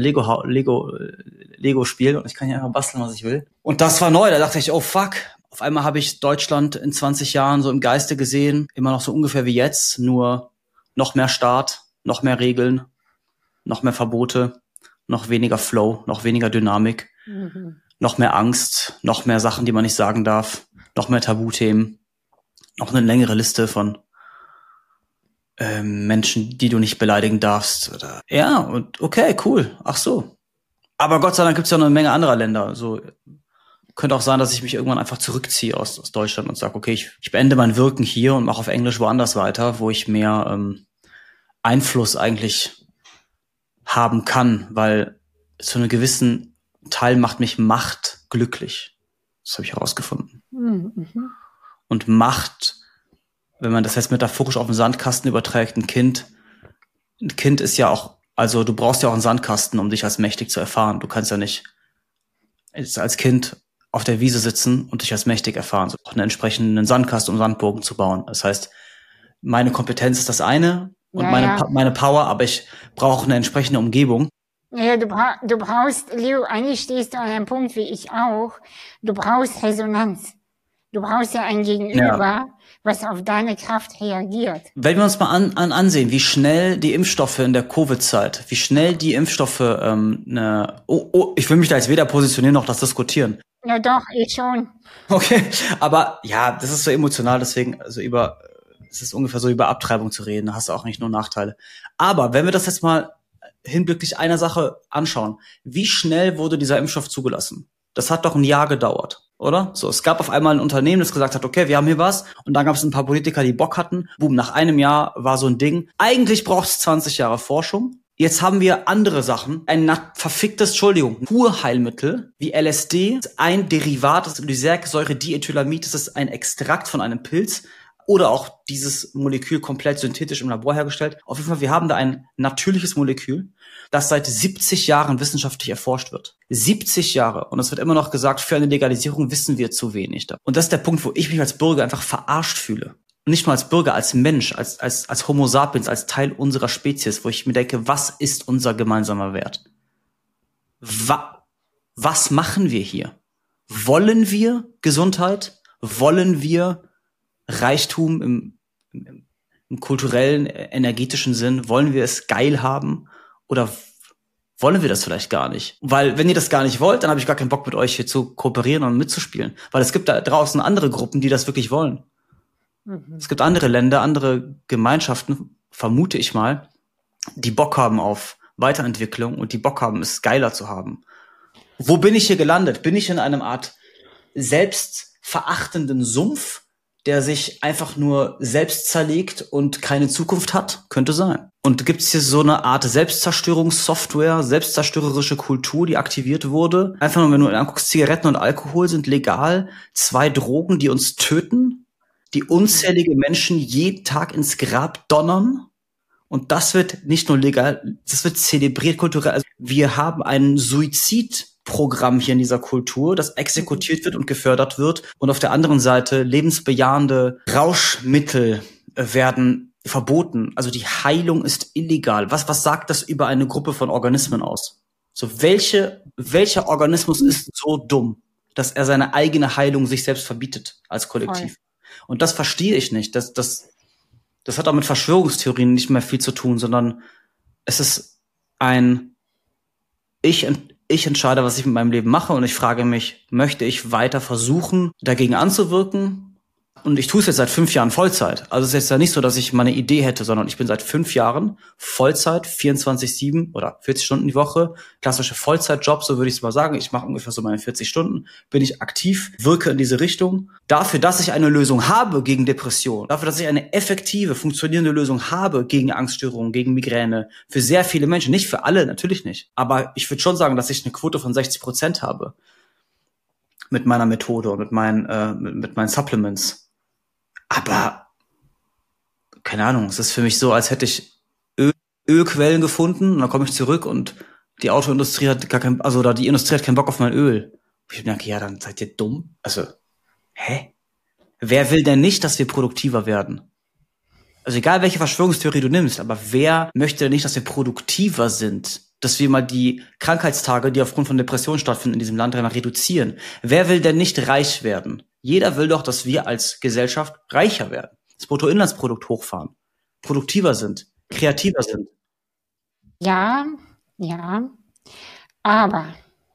Lego-Spiel und ich kann ja einfach basteln, was ich will. Und das war neu, da dachte ich, oh fuck. Auf einmal habe ich Deutschland in 20 Jahren so im Geiste gesehen, immer noch so ungefähr wie jetzt, nur noch mehr Staat, noch mehr Regeln, noch mehr Verbote, noch weniger Flow, noch weniger Dynamik, noch mehr Angst, noch mehr Sachen, die man nicht sagen darf, noch mehr Tabuthemen, noch eine längere Liste von Menschen, die du nicht beleidigen darfst. Oder, ja, und okay, cool, ach so. Aber Gott sei Dank gibt es ja noch eine Menge anderer Länder. So könnte auch sein, dass ich mich irgendwann einfach zurückziehe aus Deutschland und sage, okay, ich beende mein Wirken hier und mache auf Englisch woanders weiter, wo ich mehr Einfluss eigentlich haben kann, weil zu einem gewissen Teil macht mich Macht glücklich. Das habe ich herausgefunden. Und Macht, wenn man das jetzt metaphorisch auf den Sandkasten überträgt, ein Kind ist ja auch, also du brauchst ja auch einen Sandkasten, um dich als mächtig zu erfahren. Du kannst ja nicht als Kind auf der Wiese sitzen und dich als mächtig erfahren. So einen entsprechenden Sandkasten, um Sandburgen zu bauen. Das heißt, meine Kompetenz ist das eine und meine Power, aber ich brauche eine entsprechende Umgebung. Ja, du brauchst, Leo, eigentlich stehst du an einem Punkt wie ich auch. Du brauchst Resonanz. Du brauchst ja ein Gegenüber, was auf deine Kraft reagiert. Wenn wir uns mal ansehen, wie schnell die Impfstoffe in der Covid-Zeit, wie schnell die Impfstoffe, ich will mich da jetzt weder positionieren noch das diskutieren. Ja doch, ich schon. Okay, aber ja, das ist so emotional, deswegen, also Es ist ungefähr so, über Abtreibung zu reden, da hast du auch nicht nur Nachteile. Aber wenn wir das jetzt mal hinblicklich einer Sache anschauen, wie schnell wurde dieser Impfstoff zugelassen? Das hat doch ein Jahr gedauert, oder? So, es gab auf einmal ein Unternehmen, das gesagt hat, okay, wir haben hier was, und dann gab es ein paar Politiker, die Bock hatten. Boom, nach einem Jahr war so ein Ding. Eigentlich braucht es 20 Jahre Forschung. Jetzt haben wir andere Sachen. Ein Urheilmittel wie LSD, ein Derivat des Lysergsäure-Diethylamid, das ist ein Extrakt von einem Pilz, oder auch dieses Molekül komplett synthetisch im Labor hergestellt. Auf jeden Fall, wir haben da ein natürliches Molekül, das seit 70 Jahren wissenschaftlich erforscht wird. 70 Jahre. Und es wird immer noch gesagt, für eine Legalisierung wissen wir zu wenig. Und das ist der Punkt, wo ich mich als Bürger einfach verarscht fühle. Und nicht nur als Bürger, als Mensch, als Homo sapiens, als Teil unserer Spezies, wo ich mir denke, was ist unser gemeinsamer Wert? Was machen wir hier? Wollen wir Gesundheit? Wollen wir Reichtum im kulturellen, energetischen Sinn? Wollen wir es geil haben? Oder wollen wir das vielleicht gar nicht? Weil wenn ihr das gar nicht wollt, dann habe ich gar keinen Bock mit euch hier zu kooperieren und mitzuspielen. Weil es gibt da draußen andere Gruppen, die das wirklich wollen. Es gibt andere Länder, andere Gemeinschaften, vermute ich mal, die Bock haben auf Weiterentwicklung und die Bock haben, es geiler zu haben. Wo bin ich hier gelandet? Bin ich in einem Art selbstverachtenden Sumpf, der sich einfach nur selbst zerlegt und keine Zukunft hat? Könnte sein. Und gibt es hier so eine Art Selbstzerstörungssoftware, selbstzerstörerische Kultur, die aktiviert wurde? Einfach nur, wenn du anguckst, Zigaretten und Alkohol sind legal. 2 Drogen, die uns töten, die unzählige Menschen jeden Tag ins Grab donnern. Und das wird nicht nur legal, das wird zelebriert kulturell. Also wir haben einen Suizidprogramm hier in dieser Kultur, das exekutiert wird und gefördert wird. Und auf der anderen Seite lebensbejahende Rauschmittel werden verboten. Also die Heilung ist illegal. Was sagt das über eine Gruppe von Organismen aus? So, welcher Organismus ist so dumm, dass er seine eigene Heilung sich selbst verbietet als Kollektiv? Voll. Und das verstehe ich nicht. Das hat auch mit Verschwörungstheorien nicht mehr viel zu tun, sondern es ist ich entscheide, was ich mit meinem Leben mache, und ich frage mich, möchte ich weiter versuchen, dagegen anzuwirken? Und ich tue es jetzt seit 5 Jahren Vollzeit. Also es ist jetzt ja nicht so, dass ich meine Idee hätte, sondern ich bin seit 5 Jahren Vollzeit, 24/7 oder 40 Stunden die Woche, klassische Vollzeitjob, so würde ich es mal sagen. Ich mache ungefähr so meine 40 Stunden, bin ich aktiv, wirke in diese Richtung. Dafür, dass ich eine Lösung habe gegen Depression, dafür, dass ich eine effektive, funktionierende Lösung habe gegen Angststörungen, gegen Migräne, für sehr viele Menschen, nicht für alle, natürlich nicht. Aber ich würde schon sagen, dass ich eine Quote von 60% habe mit meiner Methode und mit meinen Supplements. Aber, keine Ahnung, es ist für mich so, als hätte ich Ölquellen gefunden, und dann komme ich zurück und die Autoindustrie hat die Industrie hat keinen Bock auf mein Öl. Und ich denke, ja, dann seid ihr dumm. Also, wer will denn nicht, dass wir produktiver werden? Also egal, welche Verschwörungstheorie du nimmst, aber wer möchte denn nicht, dass wir produktiver sind? Dass wir mal die Krankheitstage, die aufgrund von Depressionen stattfinden in diesem Land, einmal reduzieren. Wer will denn nicht reich werden? Jeder will doch, dass wir als Gesellschaft reicher werden, das Bruttoinlandsprodukt hochfahren, produktiver sind, kreativer sind. Ja, aber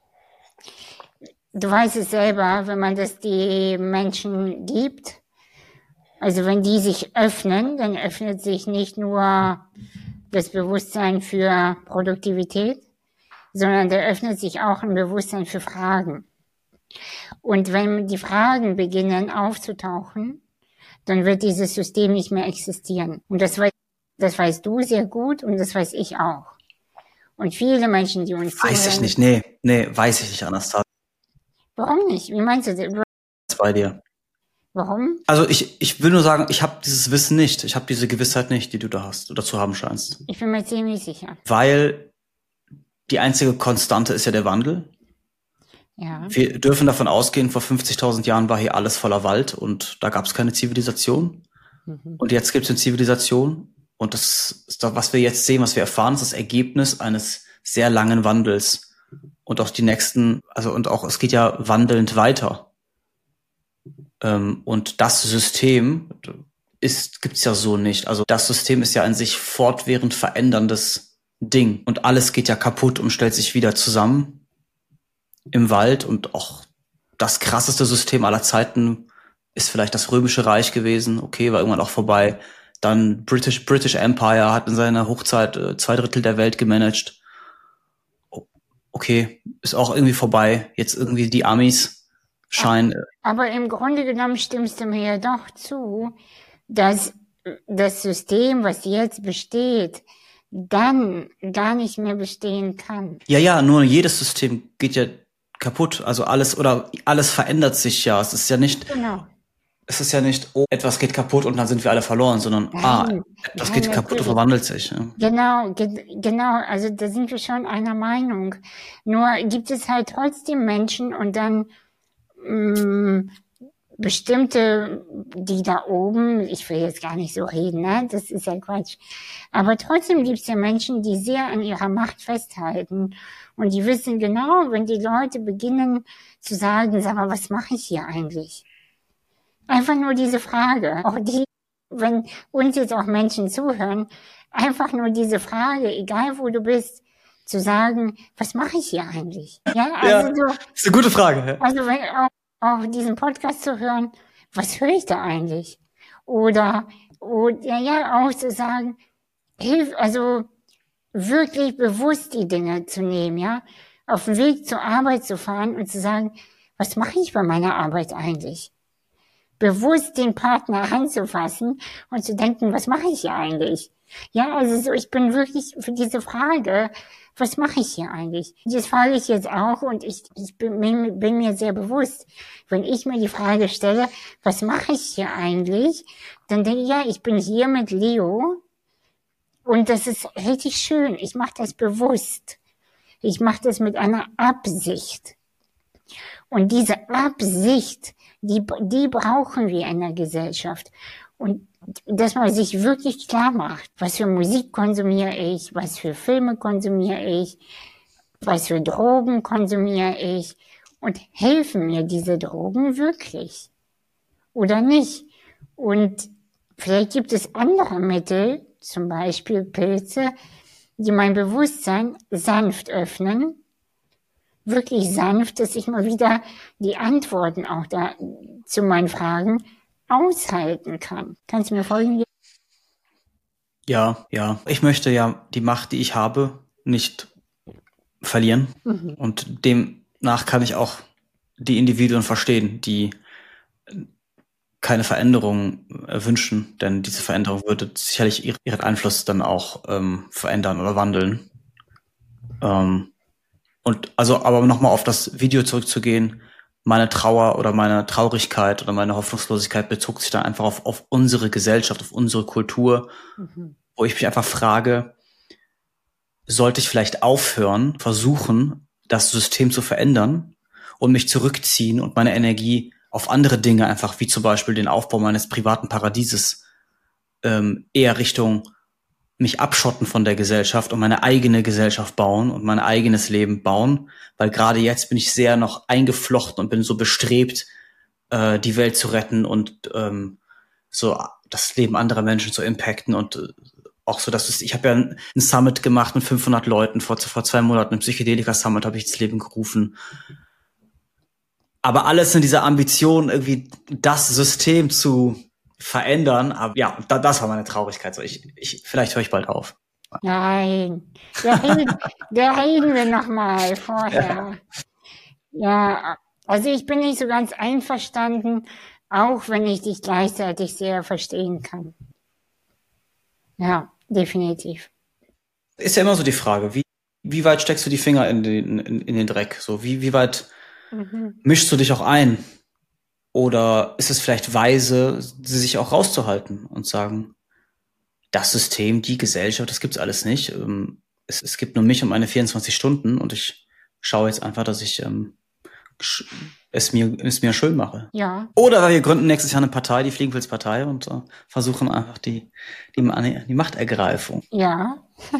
du weißt es selber, wenn man das die Menschen gibt, also wenn die sich öffnen, dann öffnet sich nicht nur das Bewusstsein für Produktivität, sondern da öffnet sich auch ein Bewusstsein für Fragen. Und wenn die Fragen beginnen aufzutauchen, dann wird dieses System nicht mehr existieren. Und das weißt du sehr gut und das weiß ich auch. Und viele Menschen, die uns zuhören... Weiß ich nicht, nee, weiß ich nicht, Anastasia. Warum nicht? Wie meinst du das? Bei dir. Warum? Also ich will nur sagen, ich habe dieses Wissen nicht. Ich habe diese Gewissheit nicht, die du da hast oder zu haben scheinst. Ich bin mir ziemlich sicher. Weil die einzige Konstante ist ja der Wandel. Ja. Wir dürfen davon ausgehen, vor 50.000 Jahren war hier alles voller Wald und da gab es keine Zivilisation. Und jetzt gibt es eine Zivilisation. Und das ist das, was wir jetzt sehen, was wir erfahren, ist das Ergebnis eines sehr langen Wandels. Und auch die nächsten, es geht ja wandelnd weiter. Und das System gibt's ja so nicht. Also das System ist ja ein sich fortwährend veränderndes Ding. Und alles geht ja kaputt und stellt sich wieder zusammen im Wald. Und auch das krasseste System aller Zeiten ist vielleicht das Römische Reich gewesen, okay, war irgendwann auch vorbei. Dann British Empire hat in seiner Hochzeit 2/3 der Welt gemanagt. Okay, ist auch irgendwie vorbei. Jetzt irgendwie die Amis scheinen. Aber im Grunde genommen stimmst du mir ja doch zu, dass das System, was jetzt besteht, dann gar nicht mehr bestehen kann. Ja, nur jedes System geht ja kaputt. Also alles verändert sich ja. Es ist ja nicht, oh, etwas geht kaputt und dann sind wir alle verloren, sondern etwas geht kaputt und verwandelt sich. Ja. Genau. Also da sind wir schon einer Meinung. Nur gibt es halt trotzdem Menschen und dann bestimmte, die da oben, ich will jetzt gar nicht so reden, ne? Das ist ja Quatsch. Aber trotzdem gibt es ja Menschen, die sehr an ihrer Macht festhalten. Und die wissen genau, wenn die Leute beginnen zu sagen, sag mal, was mache ich hier eigentlich? Einfach nur diese Frage. Auch die, wenn uns jetzt auch Menschen zuhören, einfach nur diese Frage, egal wo du bist, zu sagen, was mache ich hier eigentlich? Ja, also das ist eine gute Frage. Also wenn auch diesen Podcast zu hören, was höre ich da eigentlich? Oder auch zu sagen, also wirklich bewusst die Dinge zu nehmen, ja, auf dem Weg zur Arbeit zu fahren und zu sagen, was mache ich bei meiner Arbeit eigentlich? Bewusst den Partner anzufassen und zu denken, was mache ich hier eigentlich? Ja, also so, ich bin wirklich für diese Frage, was mache ich hier eigentlich? Das frage ich jetzt auch und ich bin mir sehr bewusst, wenn ich mir die Frage stelle, was mache ich hier eigentlich? Dann denke ich, ja, ich bin hier mit Leo und das ist richtig schön. Ich mache das bewusst. Ich mache das mit einer Absicht. Und diese Absicht, die brauchen wir in der Gesellschaft. Und dass man sich wirklich klar macht, was für Musik konsumiere ich, was für Filme konsumiere ich, was für Drogen konsumiere ich und helfen mir diese Drogen wirklich oder nicht? Und vielleicht gibt es andere Mittel, zum Beispiel Pilze, die mein Bewusstsein sanft öffnen, wirklich sanft, dass ich mal wieder die Antworten auch da zu meinen Fragen aushalten kann. Kannst du mir folgen? Ja. Ich möchte ja die Macht, die ich habe, nicht verlieren. Und demnach kann ich auch die Individuen verstehen, die keine Veränderung wünschen, denn diese Veränderung würde sicherlich ihren Einfluss dann auch verändern oder wandeln. Und also, aber nochmal auf das Video zurückzugehen, meine Trauer oder meine Traurigkeit oder meine Hoffnungslosigkeit bezog sich dann einfach auf unsere Gesellschaft, auf unsere Kultur, wo ich mich einfach frage, sollte ich vielleicht aufhören, versuchen, das System zu verändern und mich zurückziehen und meine Energie auf andere Dinge einfach, wie zum Beispiel den Aufbau meines privaten Paradieses, eher Richtung mich abschotten von der Gesellschaft und meine eigene Gesellschaft bauen und mein eigenes Leben bauen, weil gerade jetzt bin ich sehr noch eingeflochten und bin so bestrebt, die Welt zu retten und so das Leben anderer Menschen zu impacten und auch so, ich habe ja ein Summit gemacht mit 500 Leuten vor 2 Monaten, ein Psychedelika-Summit habe ich ins Leben gerufen. Aber alles in dieser Ambition, irgendwie das System zu verändern, aber ja, das war meine Traurigkeit. So, vielleicht höre ich bald auf. Nein, da reden wir noch mal vorher. Ja, also ich bin nicht so ganz einverstanden, auch wenn ich dich gleichzeitig sehr verstehen kann. Ja, definitiv. Ist ja immer so die Frage, wie weit steckst du die Finger in den Dreck? So, wie weit mischst du dich auch ein? Oder ist es vielleicht weise, sich auch rauszuhalten und sagen, das System, die Gesellschaft, das gibt's alles nicht. Es gibt nur mich und meine 24 Stunden und ich schaue jetzt einfach, dass ich es mir schön mache. Ja. Oder wir gründen nächstes Jahr eine Partei, die Fliegenpilzpartei, und versuchen einfach die Machtergreifung. Ja.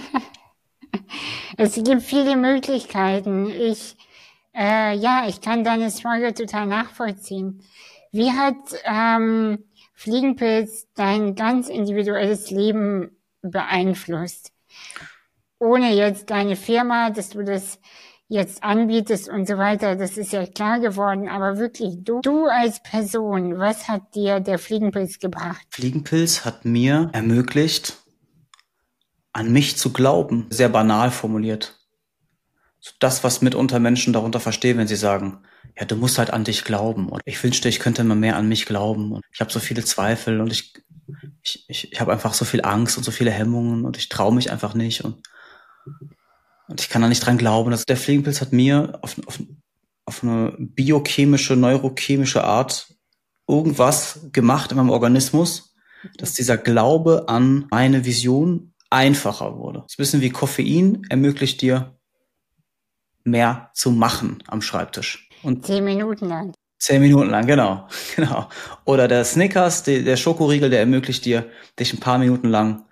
Es gibt viele Möglichkeiten. Ich kann deine Frage total nachvollziehen. Wie hat Fliegenpilz dein ganz individuelles Leben beeinflusst? Ohne jetzt deine Firma, dass du das jetzt anbietest und so weiter, das ist ja klar geworden, aber wirklich du als Person, was hat dir der Fliegenpilz gebracht? Fliegenpilz hat mir ermöglicht, an mich zu glauben, sehr banal formuliert. So das, was mitunter Menschen darunter verstehen, wenn sie sagen, ja, du musst halt an dich glauben. Und ich wünschte, ich könnte immer mehr an mich glauben. Und ich habe so viele Zweifel und ich habe einfach so viel Angst und so viele Hemmungen und ich traue mich einfach nicht. Und ich kann da nicht dran glauben. Der Fliegenpilz hat mir auf eine biochemische, neurochemische Art irgendwas gemacht in meinem Organismus, dass dieser Glaube an meine Vision einfacher wurde. Das ist ein bisschen wie Koffein ermöglicht dir, mehr zu machen am Schreibtisch. Und 10 Minuten lang. 10 Minuten lang, genau. Oder der Snickers, der Schokoriegel, der ermöglicht dir, dich ein paar Minuten lang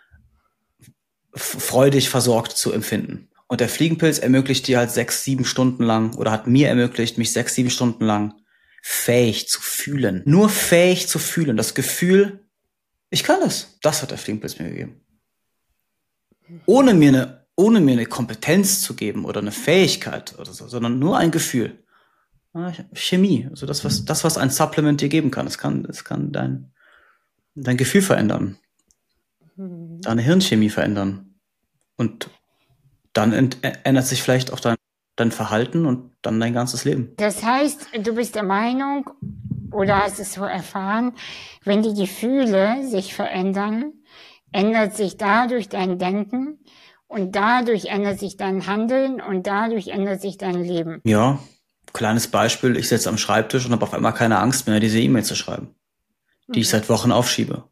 freudig versorgt zu empfinden. Und der Fliegenpilz ermöglicht dir halt 6-7 Stunden lang, oder hat mir ermöglicht, mich 6-7 Stunden lang fähig zu fühlen. Nur fähig zu fühlen. Das Gefühl, ich kann das. Das hat der Fliegenpilz mir gegeben. Ohne mir eine Kompetenz zu geben oder eine Fähigkeit oder so, sondern nur ein Gefühl. Chemie, also das, was ein Supplement dir geben kann. Es kann dein Gefühl verändern. Deine Hirnchemie verändern. Und dann ändert sich vielleicht auch dein Verhalten und dann dein ganzes Leben. Das heißt, du bist der Meinung, oder hast es so erfahren, wenn die Gefühle sich verändern, ändert sich dadurch dein Denken und dadurch ändert sich dein Handeln und dadurch ändert sich dein Leben. Ja, kleines Beispiel, ich sitze am Schreibtisch und habe auf einmal keine Angst mehr, diese E-Mail zu schreiben, die ich seit Wochen aufschiebe.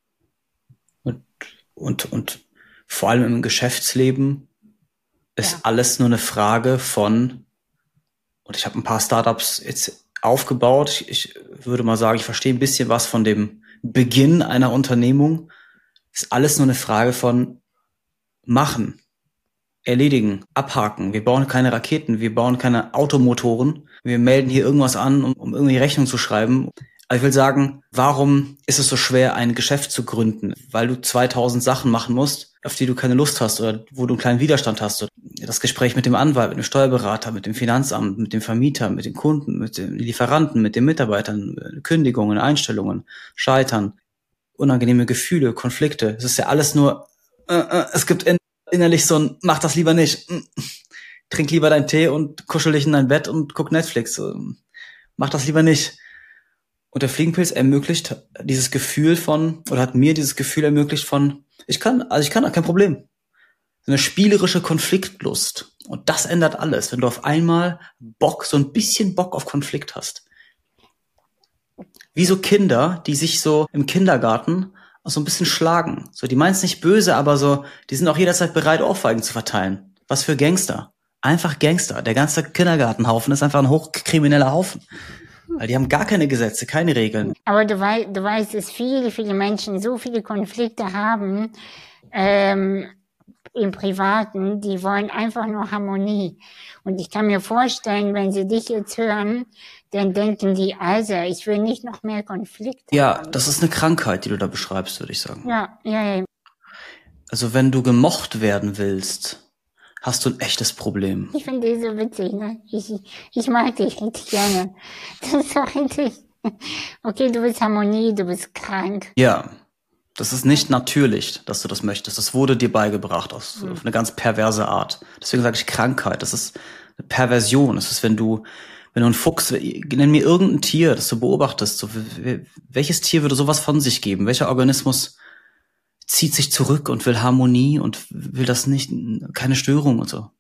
Und vor allem im Geschäftsleben ist alles nur eine Frage von, und ich habe ein paar Startups jetzt aufgebaut, ich würde mal sagen, ich verstehe ein bisschen was von dem Beginn einer Unternehmung, ist alles nur eine Frage von machen, erledigen, abhaken. Wir bauen keine Raketen, wir bauen keine Automotoren, wir melden hier irgendwas an, um irgendwie Rechnung zu schreiben. Aber ich will sagen, warum ist es so schwer, ein Geschäft zu gründen? Weil du 2000 Sachen machen musst, auf die du keine Lust hast oder wo du einen kleinen Widerstand hast. Das Gespräch mit dem Anwalt, mit dem Steuerberater, mit dem Finanzamt, mit dem Vermieter, mit den Kunden, mit den Lieferanten, mit den Mitarbeitern, Kündigungen, Einstellungen, Scheitern, unangenehme Gefühle, Konflikte. Es ist ja alles nur, es gibt innerlich so ein, mach das lieber nicht. Trink lieber deinen Tee und kuschel dich in dein Bett und guck Netflix. Mach das lieber nicht. Und der Fliegenpilz ermöglicht dieses Gefühl von, oder hat mir dieses Gefühl ermöglicht von, ich kann, kein Problem. So eine spielerische Konfliktlust. Und das ändert alles, wenn du auf einmal so ein bisschen Bock auf Konflikt hast. Wie so Kinder, die sich so im Kindergarten so ein bisschen schlagen. So, die meinen es nicht böse, aber so, die sind auch jederzeit bereit, Ohrfeigen zu verteilen. Was für Gangster. Einfach Gangster. Der ganze Kindergartenhaufen ist einfach ein hochkrimineller Haufen. Weil die haben gar keine Gesetze, keine Regeln. Aber du weißt, dass viele Menschen so viele Konflikte haben, im Privaten, die wollen einfach nur Harmonie. Und ich kann mir vorstellen, wenn sie dich jetzt hören, dann denken die, also, ich will nicht noch mehr Konflikte haben. Das ist eine Krankheit, die du da beschreibst, würde ich sagen. Ja. Also wenn du gemocht werden willst, hast du ein echtes Problem. Ich finde die so witzig, ne? Ich mag dich richtig gerne. Das ist doch richtig. Okay, du willst Harmonie, du bist krank. Ja, das ist nicht natürlich, dass du das möchtest. Das wurde dir beigebracht auf eine ganz perverse Art. Deswegen sage ich Krankheit. Das ist eine Perversion. Das ist, wenn du ein Fuchs, nenn mir irgendein Tier, das du beobachtest. So, welches Tier würde sowas von sich geben? Welcher Organismus zieht sich zurück und will Harmonie und will das nicht, keine Störung und so.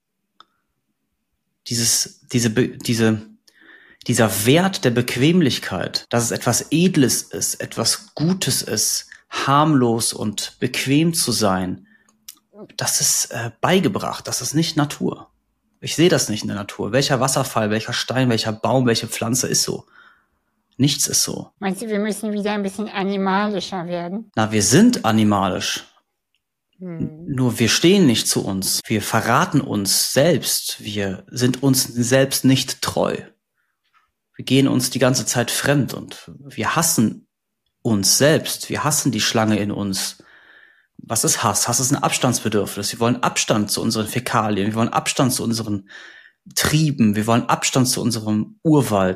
Dieser Wert der Bequemlichkeit, dass es etwas Edles ist, etwas Gutes ist, harmlos und bequem zu sein, das ist beigebracht, das ist nicht Natur. Ich sehe das nicht in der Natur. Welcher Wasserfall, welcher Stein, welcher Baum, welche Pflanze ist so? Nichts ist so. Meinst du, wir müssen wieder ein bisschen animalischer werden? Na, wir sind animalisch. Nur wir stehen nicht zu uns. Wir verraten uns selbst. Wir sind uns selbst nicht treu. Wir gehen uns die ganze Zeit fremd und wir hassen uns selbst. Wir hassen die Schlange in uns. Was ist Hass? Hass ist ein Abstandsbedürfnis. Wir wollen Abstand zu unseren Fäkalien. Wir wollen Abstand zu unseren Trieben, wir wollen Abstand zu unserem Urwald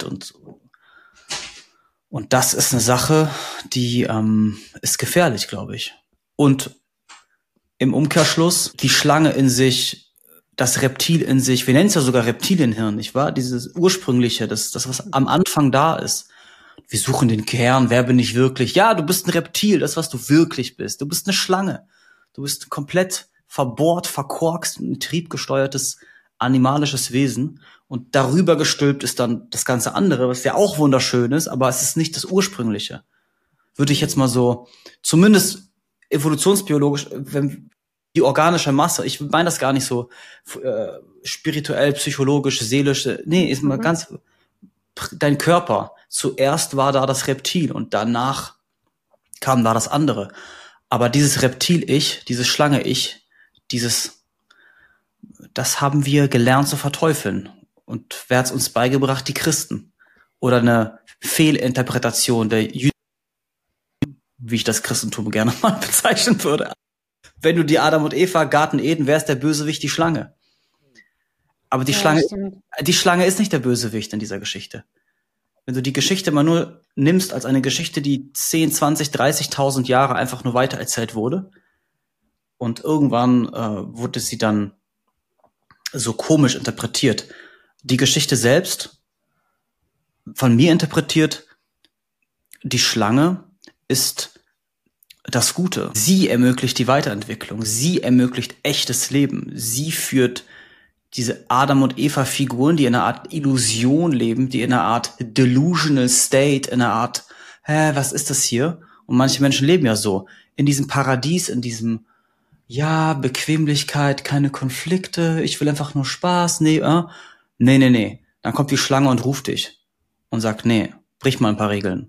und das ist eine Sache, die ist gefährlich, glaube ich. Und im Umkehrschluss die Schlange in sich, das Reptil in sich, wir nennen es ja sogar Reptilienhirn, nicht wahr? Dieses ursprüngliche, das was am Anfang da ist. Wir suchen den Kern, wer bin ich wirklich? Ja, du bist ein Reptil, das, was du wirklich bist. Du bist eine Schlange. Du bist komplett verbohrt, verkorkst, ein triebgesteuertes animalisches Wesen. Und darüber gestülpt ist dann das ganze andere, was ja auch wunderschön ist, aber es ist nicht das Ursprüngliche. Würde ich jetzt mal so, zumindest evolutionsbiologisch, wenn die organische Masse, ich meine das gar nicht so spirituell, psychologisch, seelisch, nee, ist mal ganz, dein Körper, zuerst war da das Reptil und danach kam da das andere. Aber dieses Reptil-Ich, diese Schlange-Ich, das haben wir gelernt zu verteufeln. Und wer hat's uns beigebracht? Die Christen. Oder eine Fehlinterpretation der Juden, wie ich das Christentum gerne mal bezeichnen würde. Wenn du die Adam und Eva, Garten Eden, wer ist der Bösewicht? Die Schlange. Aber die Schlange ist nicht der Bösewicht in dieser Geschichte. Wenn du die Geschichte mal nur nimmst als eine Geschichte, die 10, 20, 30.000 Jahre einfach nur weitererzählt wurde und irgendwann wurde sie dann so komisch interpretiert. Die Geschichte selbst, von mir interpretiert, die Schlange ist das Gute. Sie ermöglicht die Weiterentwicklung. Sie ermöglicht echtes Leben. Sie führt diese Adam- und Eva-Figuren, die in einer Art Illusion leben, die in einer Art delusional state, in einer Art, was ist das hier? Und manche Menschen leben ja so, in diesem Paradies, in diesem, ja, Bequemlichkeit, keine Konflikte, ich will einfach nur Spaß, nee. Dann kommt die Schlange und ruft dich und sagt, nee, brich mal ein paar Regeln.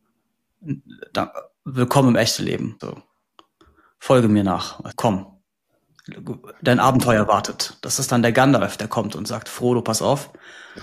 Willkommen im echten Leben. So. Folge mir nach, komm. Dein Abenteuer wartet. Das ist dann der Gandalf, der kommt und sagt, Frodo, pass auf.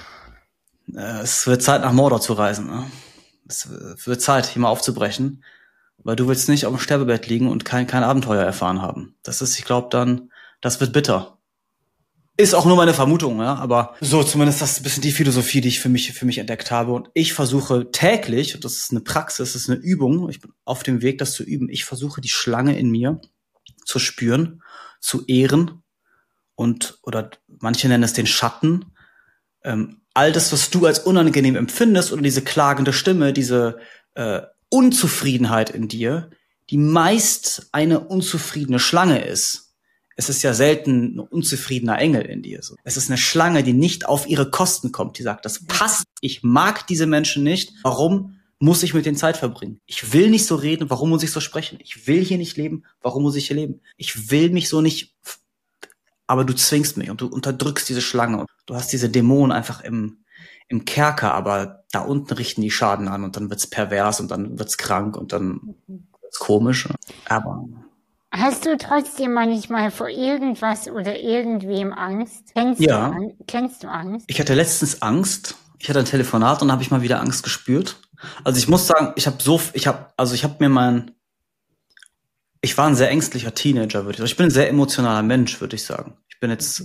Es wird Zeit, nach Mordor zu reisen. Ne? Es wird Zeit, hier mal aufzubrechen. Weil du willst nicht auf dem Sterbebett liegen und kein Abenteuer erfahren haben. Das ist, ich glaube dann, das wird bitter. Ist auch nur meine Vermutung, ja, aber so zumindest das ist ein bisschen die Philosophie, die ich für mich entdeckt habe. Und ich versuche täglich, und das ist eine Praxis, das ist eine Übung, ich bin auf dem Weg, das zu üben, ich versuche die Schlange in mir zu spüren, zu ehren oder manche nennen es den Schatten. All das, was du als unangenehm empfindest oder diese klagende Stimme, diese Unzufriedenheit in dir, die meist eine unzufriedene Schlange ist. Es ist ja selten ein unzufriedener Engel in dir. Es ist eine Schlange, die nicht auf ihre Kosten kommt, die sagt, das passt, ich mag diese Menschen nicht, warum muss ich mit denen Zeit verbringen? Ich will nicht so reden, warum muss ich so sprechen? Ich will hier nicht leben, warum muss ich hier leben? Ich will mich so nicht, aber du zwingst mich und du unterdrückst diese Schlange. Und du hast diese Dämonen einfach im Kerker, aber da unten richten die Schaden an und dann wird's pervers und dann wird's krank und dann wird's komisch. Aber hast du trotzdem manchmal vor irgendwas oder irgendwem Angst? Ja. Kennst du Angst? Ich hatte letztens Angst. Ich hatte ein Telefonat und habe ich mal wieder Angst gespürt. Also ich muss sagen, ich war ein sehr ängstlicher Teenager, würde ich sagen. Ich bin ein sehr emotionaler Mensch, würde ich sagen. Ich bin jetzt,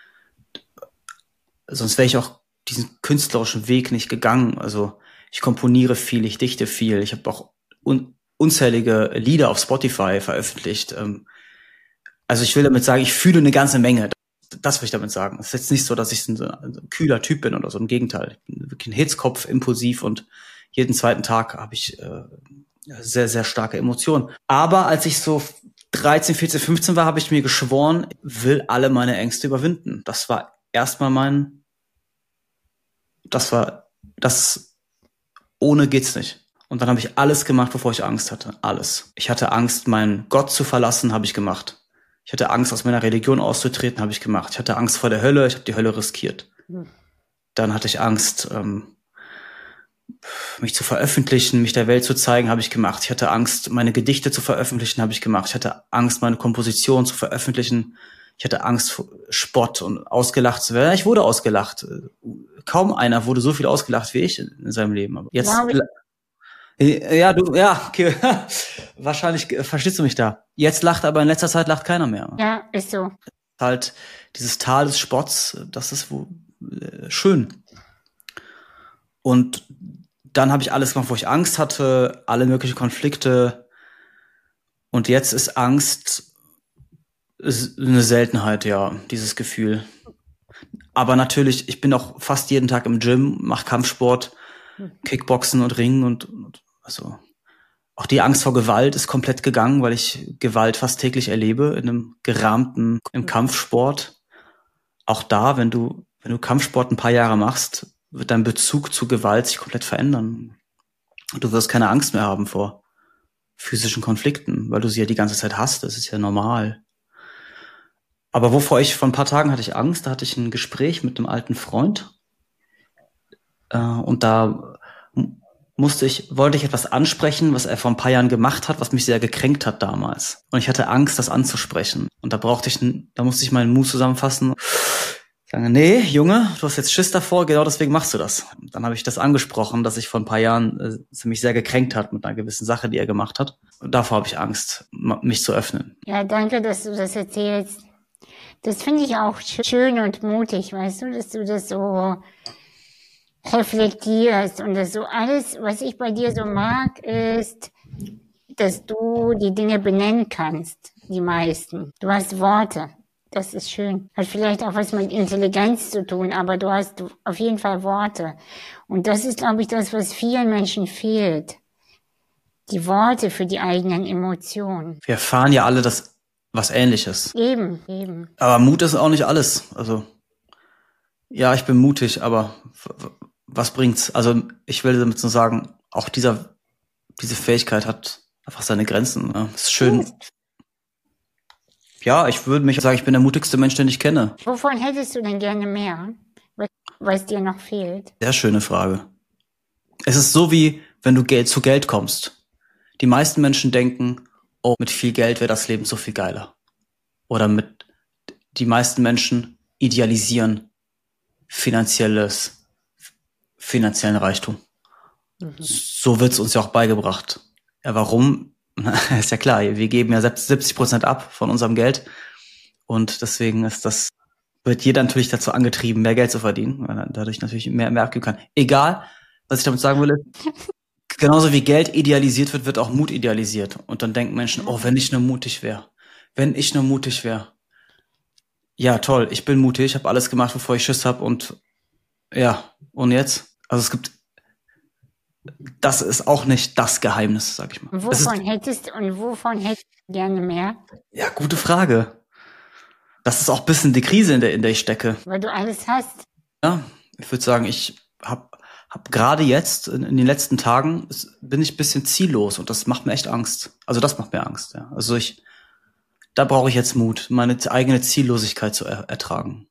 sonst wäre ich auch diesen künstlerischen Weg nicht gegangen. Also ich komponiere viel, ich dichte viel. Ich habe auch unzählige Lieder auf Spotify veröffentlicht. Also ich will damit sagen, ich fühle eine ganze Menge. Das will ich damit sagen. Es ist jetzt nicht so, dass ich ein kühler Typ bin oder so. Im Gegenteil. Ich bin wirklich ein Hitzkopf, impulsiv und jeden zweiten Tag habe ich sehr, sehr starke Emotionen. Aber als ich so 13, 14, 15 war, habe ich mir geschworen, will alle meine Ängste überwinden. Das war erstmal ohne geht's nicht. Und dann habe ich alles gemacht, bevor ich Angst hatte. Alles. Ich hatte Angst, meinen Gott zu verlassen, habe ich gemacht. Ich hatte Angst, aus meiner Religion auszutreten, habe ich gemacht. Ich hatte Angst vor der Hölle, ich habe die Hölle riskiert. Dann hatte ich Angst, mich zu veröffentlichen, mich der Welt zu zeigen, habe ich gemacht. Ich hatte Angst, meine Gedichte zu veröffentlichen, habe ich gemacht. Ich hatte Angst, meine Komposition zu veröffentlichen. Ich hatte Angst vor Spott und ausgelacht zu werden. Ich wurde ausgelacht. Kaum einer wurde so viel ausgelacht wie ich in seinem Leben. Aber jetzt, okay. Wahrscheinlich verstehst du mich da. Jetzt lacht aber in letzter Zeit lacht keiner mehr. Ja, ist so. Halt dieses Tal des Spotts, das ist, wo schön. Und dann habe ich alles gemacht, wo ich Angst hatte, alle möglichen Konflikte. Und jetzt ist Angst eine Seltenheit, ja, dieses Gefühl. Aber natürlich, ich bin auch fast jeden Tag im Gym, mache Kampfsport, Kickboxen und Ringen und also auch die Angst vor Gewalt ist komplett gegangen, weil ich Gewalt fast täglich erlebe in einem gerahmten, im Kampfsport. Auch da, wenn du Kampfsport ein paar Jahre machst, wird dein Bezug zu Gewalt sich komplett verändern. Du wirst keine Angst mehr haben vor physischen Konflikten, weil du sie ja die ganze Zeit hast. Das ist ja normal. Aber vor ein paar Tagen hatte ich Angst. Da hatte ich ein Gespräch mit einem alten Freund. Und da wollte ich etwas ansprechen, was er vor ein paar Jahren gemacht hat, was mich sehr gekränkt hat damals. Und ich hatte Angst, das anzusprechen. Und da musste ich meinen Mut zusammenfassen. Sagen, nee, Junge, du hast jetzt Schiss davor, genau deswegen machst du das. Dann habe ich das angesprochen, dass ich vor ein paar Jahren mich sehr gekränkt hat mit einer gewissen Sache, die er gemacht hat. Und davor habe ich Angst, mich zu öffnen. Ja, danke, dass du das erzählst. Das finde ich auch schön und mutig, weißt du, dass du das so reflektierst und das so alles, was ich bei dir so mag, ist, dass du die Dinge benennen kannst, die meisten. Du hast Worte. Das ist schön. Hat vielleicht auch was mit Intelligenz zu tun, aber du hast auf jeden Fall Worte. Und das ist, glaube ich, das, was vielen Menschen fehlt. Die Worte für die eigenen Emotionen. Wir erfahren ja alle was Ähnliches. Eben. Aber Mut ist auch nicht alles. Also, ja, ich bin mutig, aber was bringt's? Also, ich will damit nur sagen, auch diese Fähigkeit hat einfach seine Grenzen. Ne? Ist schön. Ja, ich würde mich sagen, ich bin der mutigste Mensch, den ich kenne. Wovon hättest du denn gerne mehr, was dir noch fehlt? Sehr schöne Frage. Es ist so, wie wenn du zu Geld kommst. Die meisten Menschen denken, oh, mit viel Geld wäre das Leben so viel geiler. Oder die meisten Menschen idealisieren finanziellen Reichtum. So wird's uns ja auch beigebracht. Ja, warum? Ist ja klar, wir geben ja 70% ab von unserem Geld und deswegen wird jeder natürlich dazu angetrieben, mehr Geld zu verdienen, weil er dadurch natürlich mehr abgeben kann. Egal, was ich damit sagen will, genauso wie Geld idealisiert wird auch Mut idealisiert. Und dann denken Menschen, oh, wenn ich nur mutig wäre. Ja, toll, ich bin mutig, habe alles gemacht, bevor ich Schiss habe und jetzt? Also das ist auch nicht das Geheimnis, sag ich mal. Wovon hättest du gerne mehr? Ja, gute Frage. Das ist auch ein bisschen die Krise, in der ich stecke. Weil du alles hast. Ja, ich würde sagen, ich hab gerade jetzt, in den letzten Tagen, bin ich ein bisschen ziellos und das macht mir echt Angst. Also das macht mir Angst, ja. Also da brauche ich jetzt Mut, meine eigene Ziellosigkeit zu ertragen.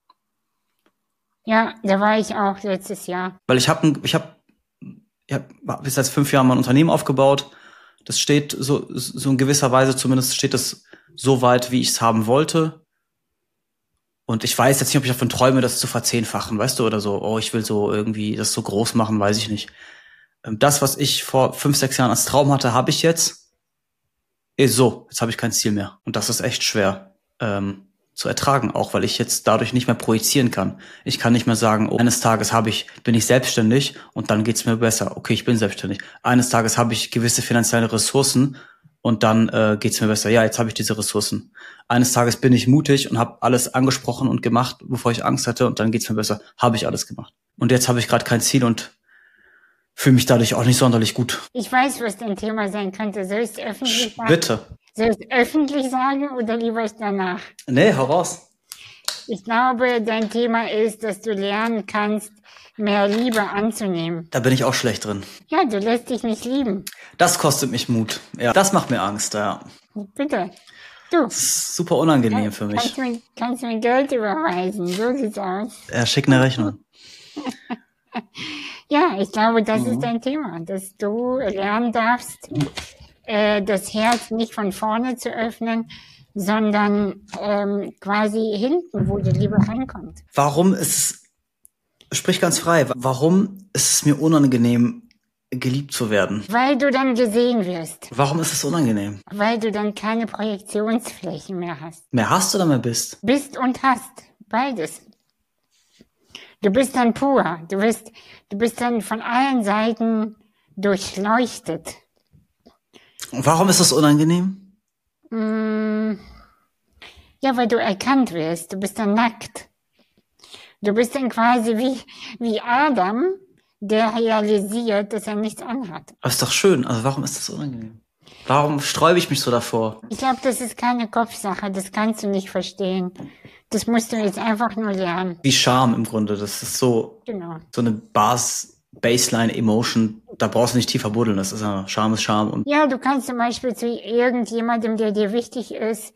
Ja, da war ich auch letztes Jahr. Weil ich habe bis seit 5 Jahren mein Unternehmen aufgebaut. Das steht so in gewisser Weise zumindest steht das so weit, wie ich es haben wollte. Und ich weiß jetzt nicht, ob ich davon träume, das zu verzehnfachen, weißt du, oder so. Oh, ich will so irgendwie das so groß machen, weiß ich nicht. Das, was ich vor 5, 6 Jahren als Traum hatte, habe ich jetzt. Jetzt habe ich kein Ziel mehr. Und das ist echt schwer zu ertragen, auch weil ich jetzt dadurch nicht mehr projizieren kann. Ich kann nicht mehr sagen, oh, eines Tages bin ich selbstständig und dann geht's mir besser. Okay, ich bin selbstständig. Eines Tages habe ich gewisse finanzielle Ressourcen und dann geht's mir besser. Ja, jetzt habe ich diese Ressourcen. Eines Tages bin ich mutig und habe alles angesprochen und gemacht, bevor ich Angst hatte und dann geht's mir besser. Habe ich alles gemacht. Und jetzt habe ich gerade kein Ziel und fühle mich dadurch auch nicht sonderlich gut. Ich weiß, was dein Thema sein könnte. Soll ich es öffentlich sagen? Bitte. Soll ich es öffentlich sagen oder lieber danach? Nee, hau raus. Ich glaube, dein Thema ist, dass du lernen kannst, mehr Liebe anzunehmen. Da bin ich auch schlecht drin. Ja, du lässt dich nicht lieben. Das kostet mich Mut. Ja, das macht mir Angst, ja. Bitte. Du. Das ist super unangenehm für mich. Kannst du mir Geld überweisen? So sieht's aus. Ja, schick eine Rechnung. Ja, ich glaube, das ist dein Thema, dass du lernen darfst, das Herz nicht von vorne zu öffnen, sondern quasi hinten, wo die Liebe reinkommt. Sprich ganz frei, warum ist es mir unangenehm, geliebt zu werden? Weil du dann gesehen wirst. Warum ist es unangenehm? Weil du dann keine Projektionsflächen mehr hast. Mehr hast oder mehr bist? Bist und hast, beides. Du bist dann pur. Du bist dann von allen Seiten durchleuchtet. Und warum ist das unangenehm? Ja, weil du erkannt wirst. Du bist dann nackt. Du bist dann quasi wie Adam, der realisiert, dass er nichts anhat. Aber ist doch schön. Also warum ist das unangenehm? Warum sträube ich mich so davor? Ich glaube, das ist keine Kopfsache. Das kannst du nicht verstehen. Das musst du jetzt einfach nur lernen. Wie Scham im Grunde. Das ist so, Genau. so eine Baseline-Emotion. Da brauchst du nicht tiefer buddeln. Das ist ja Scham ist Scham. Und Ja, du kannst zum Beispiel zu irgendjemandem, der dir wichtig ist,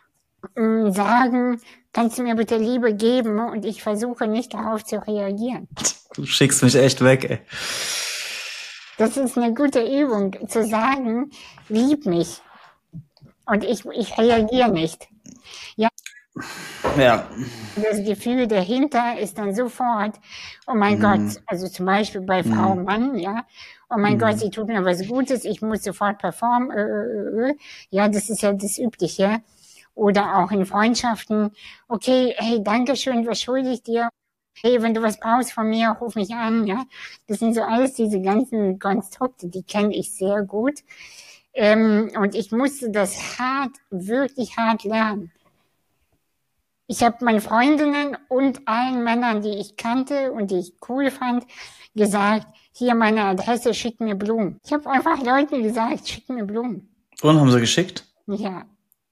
sagen, kannst du mir bitte Liebe geben? Und ich versuche nicht darauf zu reagieren. du schickst mich echt weg, ey. Das ist eine gute Übung, zu sagen, lieb mich. Und ich reagiere nicht. Ja, Ja. das Gefühl dahinter ist dann sofort, oh mein Gott, also zum Beispiel bei Frau, Mann, ja, oh mein Gott, sie tut mir was Gutes, ich muss sofort performen, ja, das ist ja das Übliche. Oder auch in Freundschaften, okay, hey, danke schön, was schulde ich dir? Hey, wenn du was brauchst von mir, ruf mich an, ja. Das sind so alles diese ganzen Konstrukte, die kenne ich sehr gut. Und ich musste das wirklich hart lernen. Ich habe meinen Freundinnen und allen Männern, die ich kannte und die ich cool fand, gesagt, hier meine Adresse, schick mir Blumen. Ich habe einfach Leuten gesagt, schick mir Blumen. Und haben sie geschickt? Ja.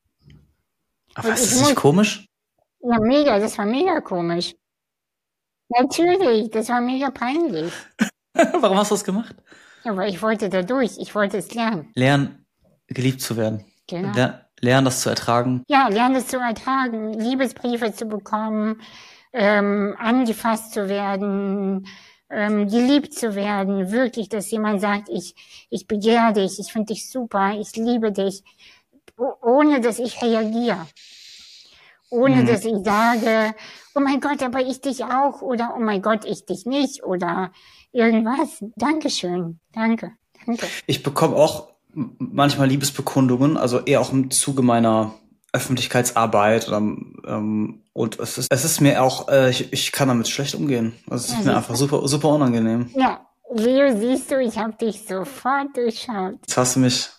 Aber ist das nicht komisch? Ja, mega, das war mega komisch. Natürlich, das war mega peinlich. Warum hast du das gemacht? Ja, aber ich wollte da durch, ich wollte es lernen. Lernen, geliebt zu werden. Genau. Lernen, das zu ertragen. Ja, lernen es zu ertragen, Liebesbriefe zu bekommen, angefasst zu werden, geliebt zu werden. Wirklich, dass jemand sagt, ich begehre dich, ich finde dich super, ich liebe dich, ohne dass ich reagiere. Ohne dass ich sage, oh mein Gott, aber ich dich auch, oder oh mein Gott, ich dich nicht, oder irgendwas. Dankeschön, danke. Ich bekomme auch manchmal Liebesbekundungen, also eher auch im Zuge meiner Öffentlichkeitsarbeit. Und es ist mir auch, ich kann damit schlecht umgehen. Also es ist mir einfach super, super unangenehm. Ja, Leo, siehst du, ich habe dich sofort durchschaut. Jetzt hast du mich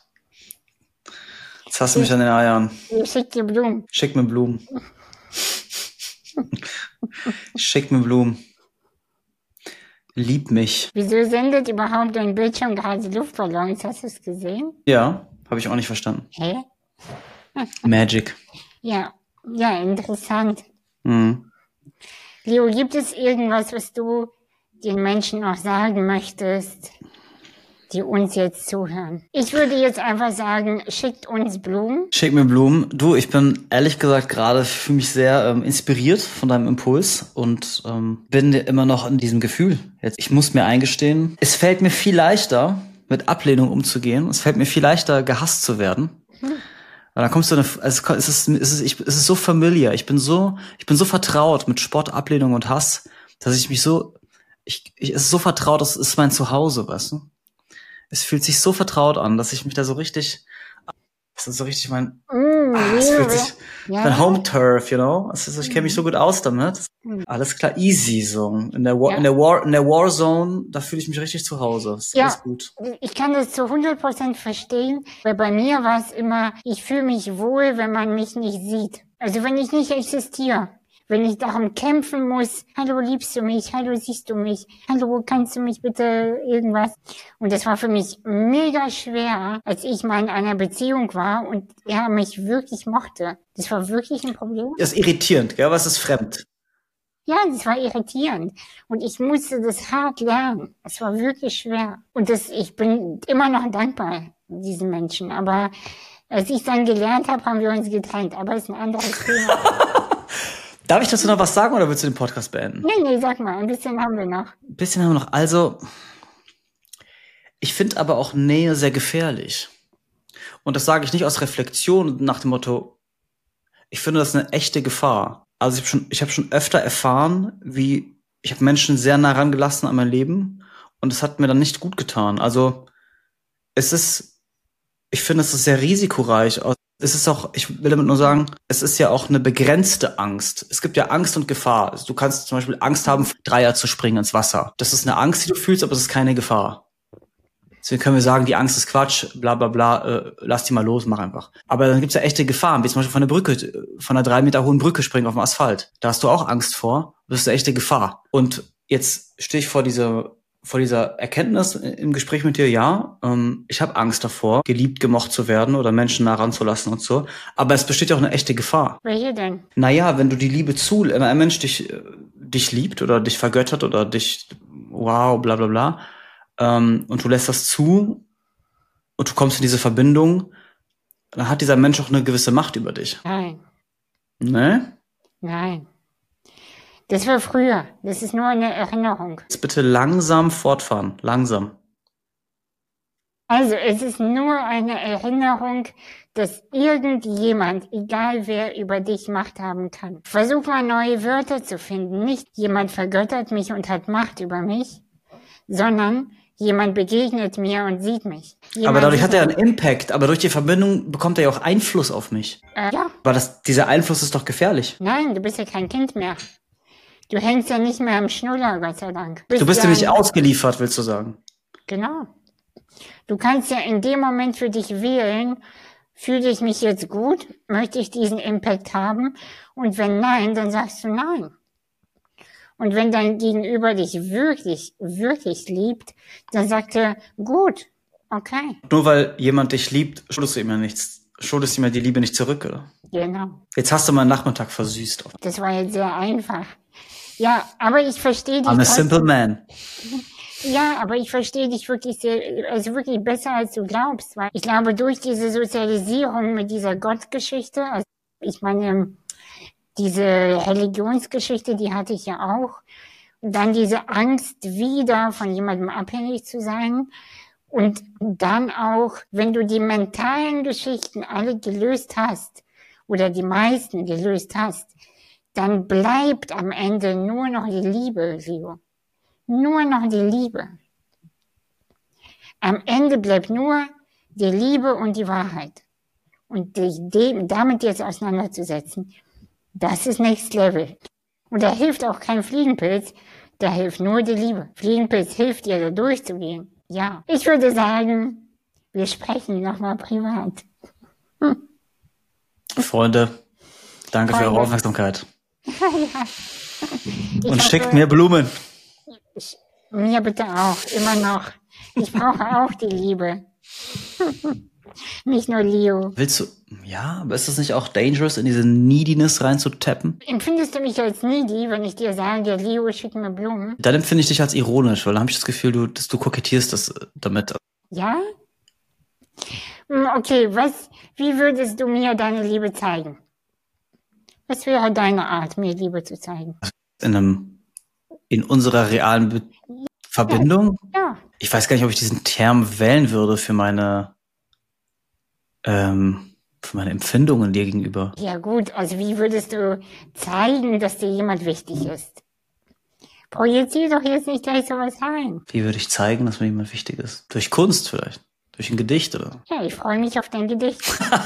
an den Eiern. Ich schick dir Blumen. Schick mir Blumen. Schick mir Blumen. Lieb mich. Wieso sendet überhaupt dein Bildschirm gerade Luftballons? Hast du es gesehen? Ja, habe ich auch nicht verstanden. Hä? Magic. Ja, interessant. Mhm. Leo, gibt es irgendwas, was du den Menschen noch sagen möchtest, die uns jetzt zuhören? Ich würde jetzt einfach sagen, schickt uns Blumen. Schick mir Blumen. Du, ich bin ehrlich gesagt gerade, fühle mich sehr inspiriert von deinem Impuls und bin immer noch in diesem Gefühl. Jetzt, ich muss mir eingestehen, es fällt mir viel leichter, mit Ablehnung umzugehen. Es fällt mir viel leichter, gehasst zu werden. Weil dann kommst du, es ist so familiar. Ich bin so vertraut mit Spott, Ablehnung und Hass, dass ich mich es ist so vertraut, das ist mein Zuhause, weißt du? Es fühlt sich so vertraut an, dass ich mich da so richtig, das ist so richtig es fühlt sich, mein Home Turf, you know? Ich kenne mich so gut aus damit. Alles klar, easy, so. In der Warzone, da fühle ich mich richtig zu Hause. Das ist alles gut. Ich kann das zu 100% verstehen, weil bei mir war es immer, ich fühle mich wohl, wenn man mich nicht sieht. Also wenn ich nicht existiere. Wenn ich darum kämpfen muss, hallo, liebst du mich? Hallo, siehst du mich? Hallo, kannst du mich bitte irgendwas? Und das war für mich mega schwer, als ich mal in einer Beziehung war und er mich wirklich mochte. Das war wirklich ein Problem. Das ist irritierend, gell? Was ist fremd? Ja, das war irritierend. Und ich musste das hart lernen. Es war wirklich schwer. Und ich bin immer noch dankbar diesen Menschen. Aber als ich dann gelernt habe, haben wir uns getrennt. Aber es ist ein anderes Thema. Darf ich dazu noch was sagen oder willst du den Podcast beenden? Nee, sag mal, ein bisschen haben wir noch. Also, ich finde aber auch Nähe sehr gefährlich. Und das sage ich nicht aus Reflexion nach dem Motto, ich finde das eine echte Gefahr. Also ich habe schon öfter erfahren, ich habe Menschen sehr nah rangelassen an mein Leben und es hat mir dann nicht gut getan. Also ich finde, es ist sehr risikoreich, aus Es ist auch, ich will damit nur sagen, es ist ja auch eine begrenzte Angst. Es gibt ja Angst und Gefahr. Also du kannst zum Beispiel Angst haben, Dreier zu springen ins Wasser. Das ist eine Angst, die du fühlst, aber es ist keine Gefahr. Deswegen können wir sagen, die Angst ist Quatsch, bla bla bla, lass die mal los, mach einfach. Aber dann gibt's ja echte Gefahren, wie zum Beispiel von der Brücke, von einer 3 Meter hohen Brücke springen auf dem Asphalt. Da hast du auch Angst vor, das ist eine echte Gefahr. Und jetzt stehe ich vor dieser Erkenntnis im Gespräch mit dir, ja, ich habe Angst davor, geliebt, gemocht zu werden oder Menschen nah ranzulassen und so. Aber es besteht ja auch eine echte Gefahr. Welche denn? Naja, wenn du die Liebe wenn ein Mensch dich liebt oder dich vergöttert oder dich, wow, bla bla bla, und du lässt das zu und du kommst in diese Verbindung, dann hat dieser Mensch auch eine gewisse Macht über dich. Nein. Ne? Nein. Das war früher. Das ist nur eine Erinnerung. Jetzt bitte langsam fortfahren. Langsam. Also, es ist nur eine Erinnerung, dass irgendjemand, egal wer, über dich Macht haben kann. Versuch mal neue Wörter zu finden. Nicht jemand vergöttert mich und hat Macht über mich, sondern jemand begegnet mir und sieht mich. Aber dadurch hat er einen Impact. Aber durch die Verbindung bekommt er ja auch Einfluss auf mich. Ja. Aber dieser Einfluss ist doch gefährlich. Nein, du bist ja kein Kind mehr. Du hängst ja nicht mehr am Schnuller, Gott sei Dank. Du bist ja nicht ausgeliefert, willst du sagen. Genau. Du kannst ja in dem Moment für dich wählen, fühle ich mich jetzt gut, möchte ich diesen Impact haben? Und wenn nein, dann sagst du nein. Und wenn dein Gegenüber dich wirklich, wirklich liebt, dann sagt er, gut, okay. Nur weil jemand dich liebt, schuldest du ihm ja nichts. Schuldest ihm ja die Liebe nicht zurück, oder? Genau. Jetzt hast du meinen Nachmittag versüßt. Das war jetzt sehr einfach. Ja, aber ich verstehe dich. I'm a simple man. Ja, aber ich verstehe dich wirklich sehr, also wirklich besser als du glaubst, weil ich glaube, durch diese Sozialisierung mit dieser Gottgeschichte, also ich meine, diese Religionsgeschichte, die hatte ich ja auch, und dann diese Angst, wieder von jemandem abhängig zu sein, und dann auch, wenn du die mentalen Geschichten alle gelöst hast, oder die meisten gelöst hast, dann bleibt am Ende nur noch die Liebe, Leo. Nur noch die Liebe. Am Ende bleibt nur die Liebe und die Wahrheit. Und dich damit jetzt auseinanderzusetzen, das ist Next Level. Und da hilft auch kein Fliegenpilz, da hilft nur die Liebe. Fliegenpilz hilft dir, da durchzugehen. Ja, ich würde sagen, wir sprechen nochmal privat. Freunde, danke für eure Aufmerksamkeit. Ja. Und schickt mir Blumen. Mir bitte auch, immer noch. Ich brauche auch die Liebe. Nicht nur Leo. Willst du, ja, aber ist das nicht auch dangerous, in diese Neediness reinzutappen? Empfindest du mich als needy, wenn ich dir sage, Leo, schick mir Blumen? Dann empfinde ich dich als ironisch, weil dann habe ich das Gefühl, dass du kokettierst damit. Ja? Okay, wie würdest du mir deine Liebe zeigen? Was wäre deine Art, mir Liebe zu zeigen? In unserer realen Verbindung? Ja. Ich weiß gar nicht, ob ich diesen Term wählen würde für meine Empfindungen dir gegenüber. Ja gut, also wie würdest du zeigen, dass dir jemand wichtig ist? Projizier doch jetzt nicht gleich sowas rein. Wie würde ich zeigen, dass mir jemand wichtig ist? Durch Kunst vielleicht? Durch ein Gedicht, oder? Ja, ich freue mich auf dein Gedicht.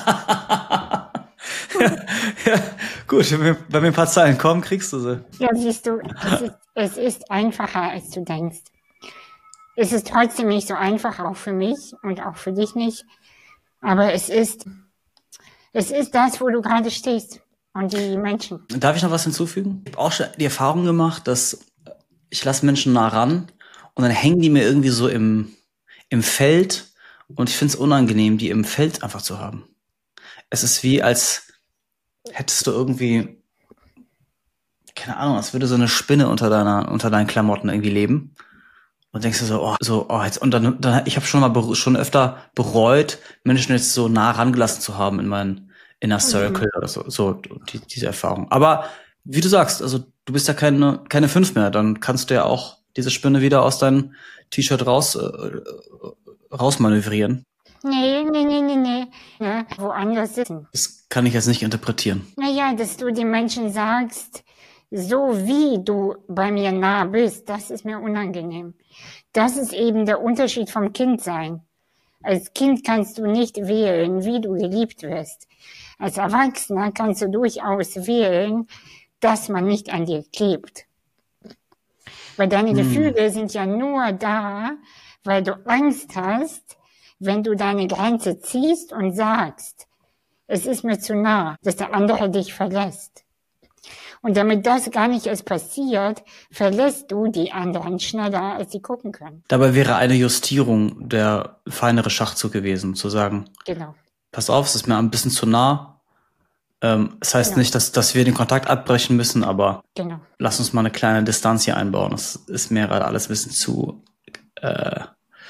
Ja, gut, wenn mir ein paar Zeilen kommen, kriegst du sie. Ja, siehst du, es ist einfacher, als du denkst. Es ist trotzdem nicht so einfach, auch für mich und auch für dich nicht. Aber es ist das, wo du gerade stehst. Und die Menschen. Darf ich noch was hinzufügen? Ich habe auch schon die Erfahrung gemacht, dass ich lasse Menschen nah ran und dann hängen die mir irgendwie so im Feld und ich finde es unangenehm, die im Feld einfach zu haben. Es ist wie, als hättest du irgendwie, keine Ahnung, als würde so eine Spinne unter deinen Klamotten irgendwie leben. Und denkst du jetzt, und dann ich habe schon öfter bereut, Menschen jetzt so nah rangelassen zu haben in meinen Inner Circle oder so diese Erfahrung. Aber wie du sagst, also du bist ja keine 5 mehr, dann kannst du ja auch diese Spinne wieder aus deinem T-Shirt rausmanövrieren. Nee. Ja, woanders sitzen. Das kann ich jetzt nicht interpretieren. Naja, dass du den Menschen sagst, so wie du bei mir nah bist, das ist mir unangenehm. Das ist eben der Unterschied vom Kindsein. Als Kind kannst du nicht wählen, wie du geliebt wirst. Als Erwachsener kannst du durchaus wählen, dass man nicht an dir klebt. Weil deine Gefühle sind ja nur da, weil du Angst hast, wenn du deine Grenze ziehst und sagst, es ist mir zu nah, dass der andere dich verlässt. Und damit das gar nicht erst passiert, verlässt du die anderen schneller, als sie gucken können. Dabei wäre eine Justierung der feinere Schachzug gewesen, zu sagen, Genau. pass auf, es ist mir ein bisschen zu nah. Das heißt nicht, dass wir den Kontakt abbrechen müssen, aber lass uns mal eine kleine Distanz hier einbauen. Das ist mir gerade alles ein bisschen zu das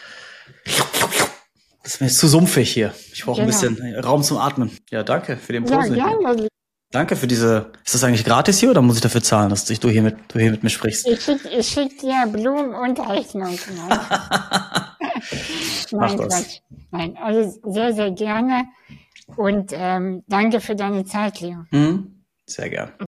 ist mir zu sumpfig hier. Ich brauche ein bisschen Raum zum Atmen. Ja, danke für den Impuls. Ja, gerne. Danke für diese. Ist das eigentlich gratis hier oder muss ich dafür zahlen, dass du hier mit mir sprichst? Ich schick dir Blumen und Rechnung. Nein, Quatsch. Nein, also sehr, sehr gerne. Und danke für deine Zeit, Leo. Sehr gern.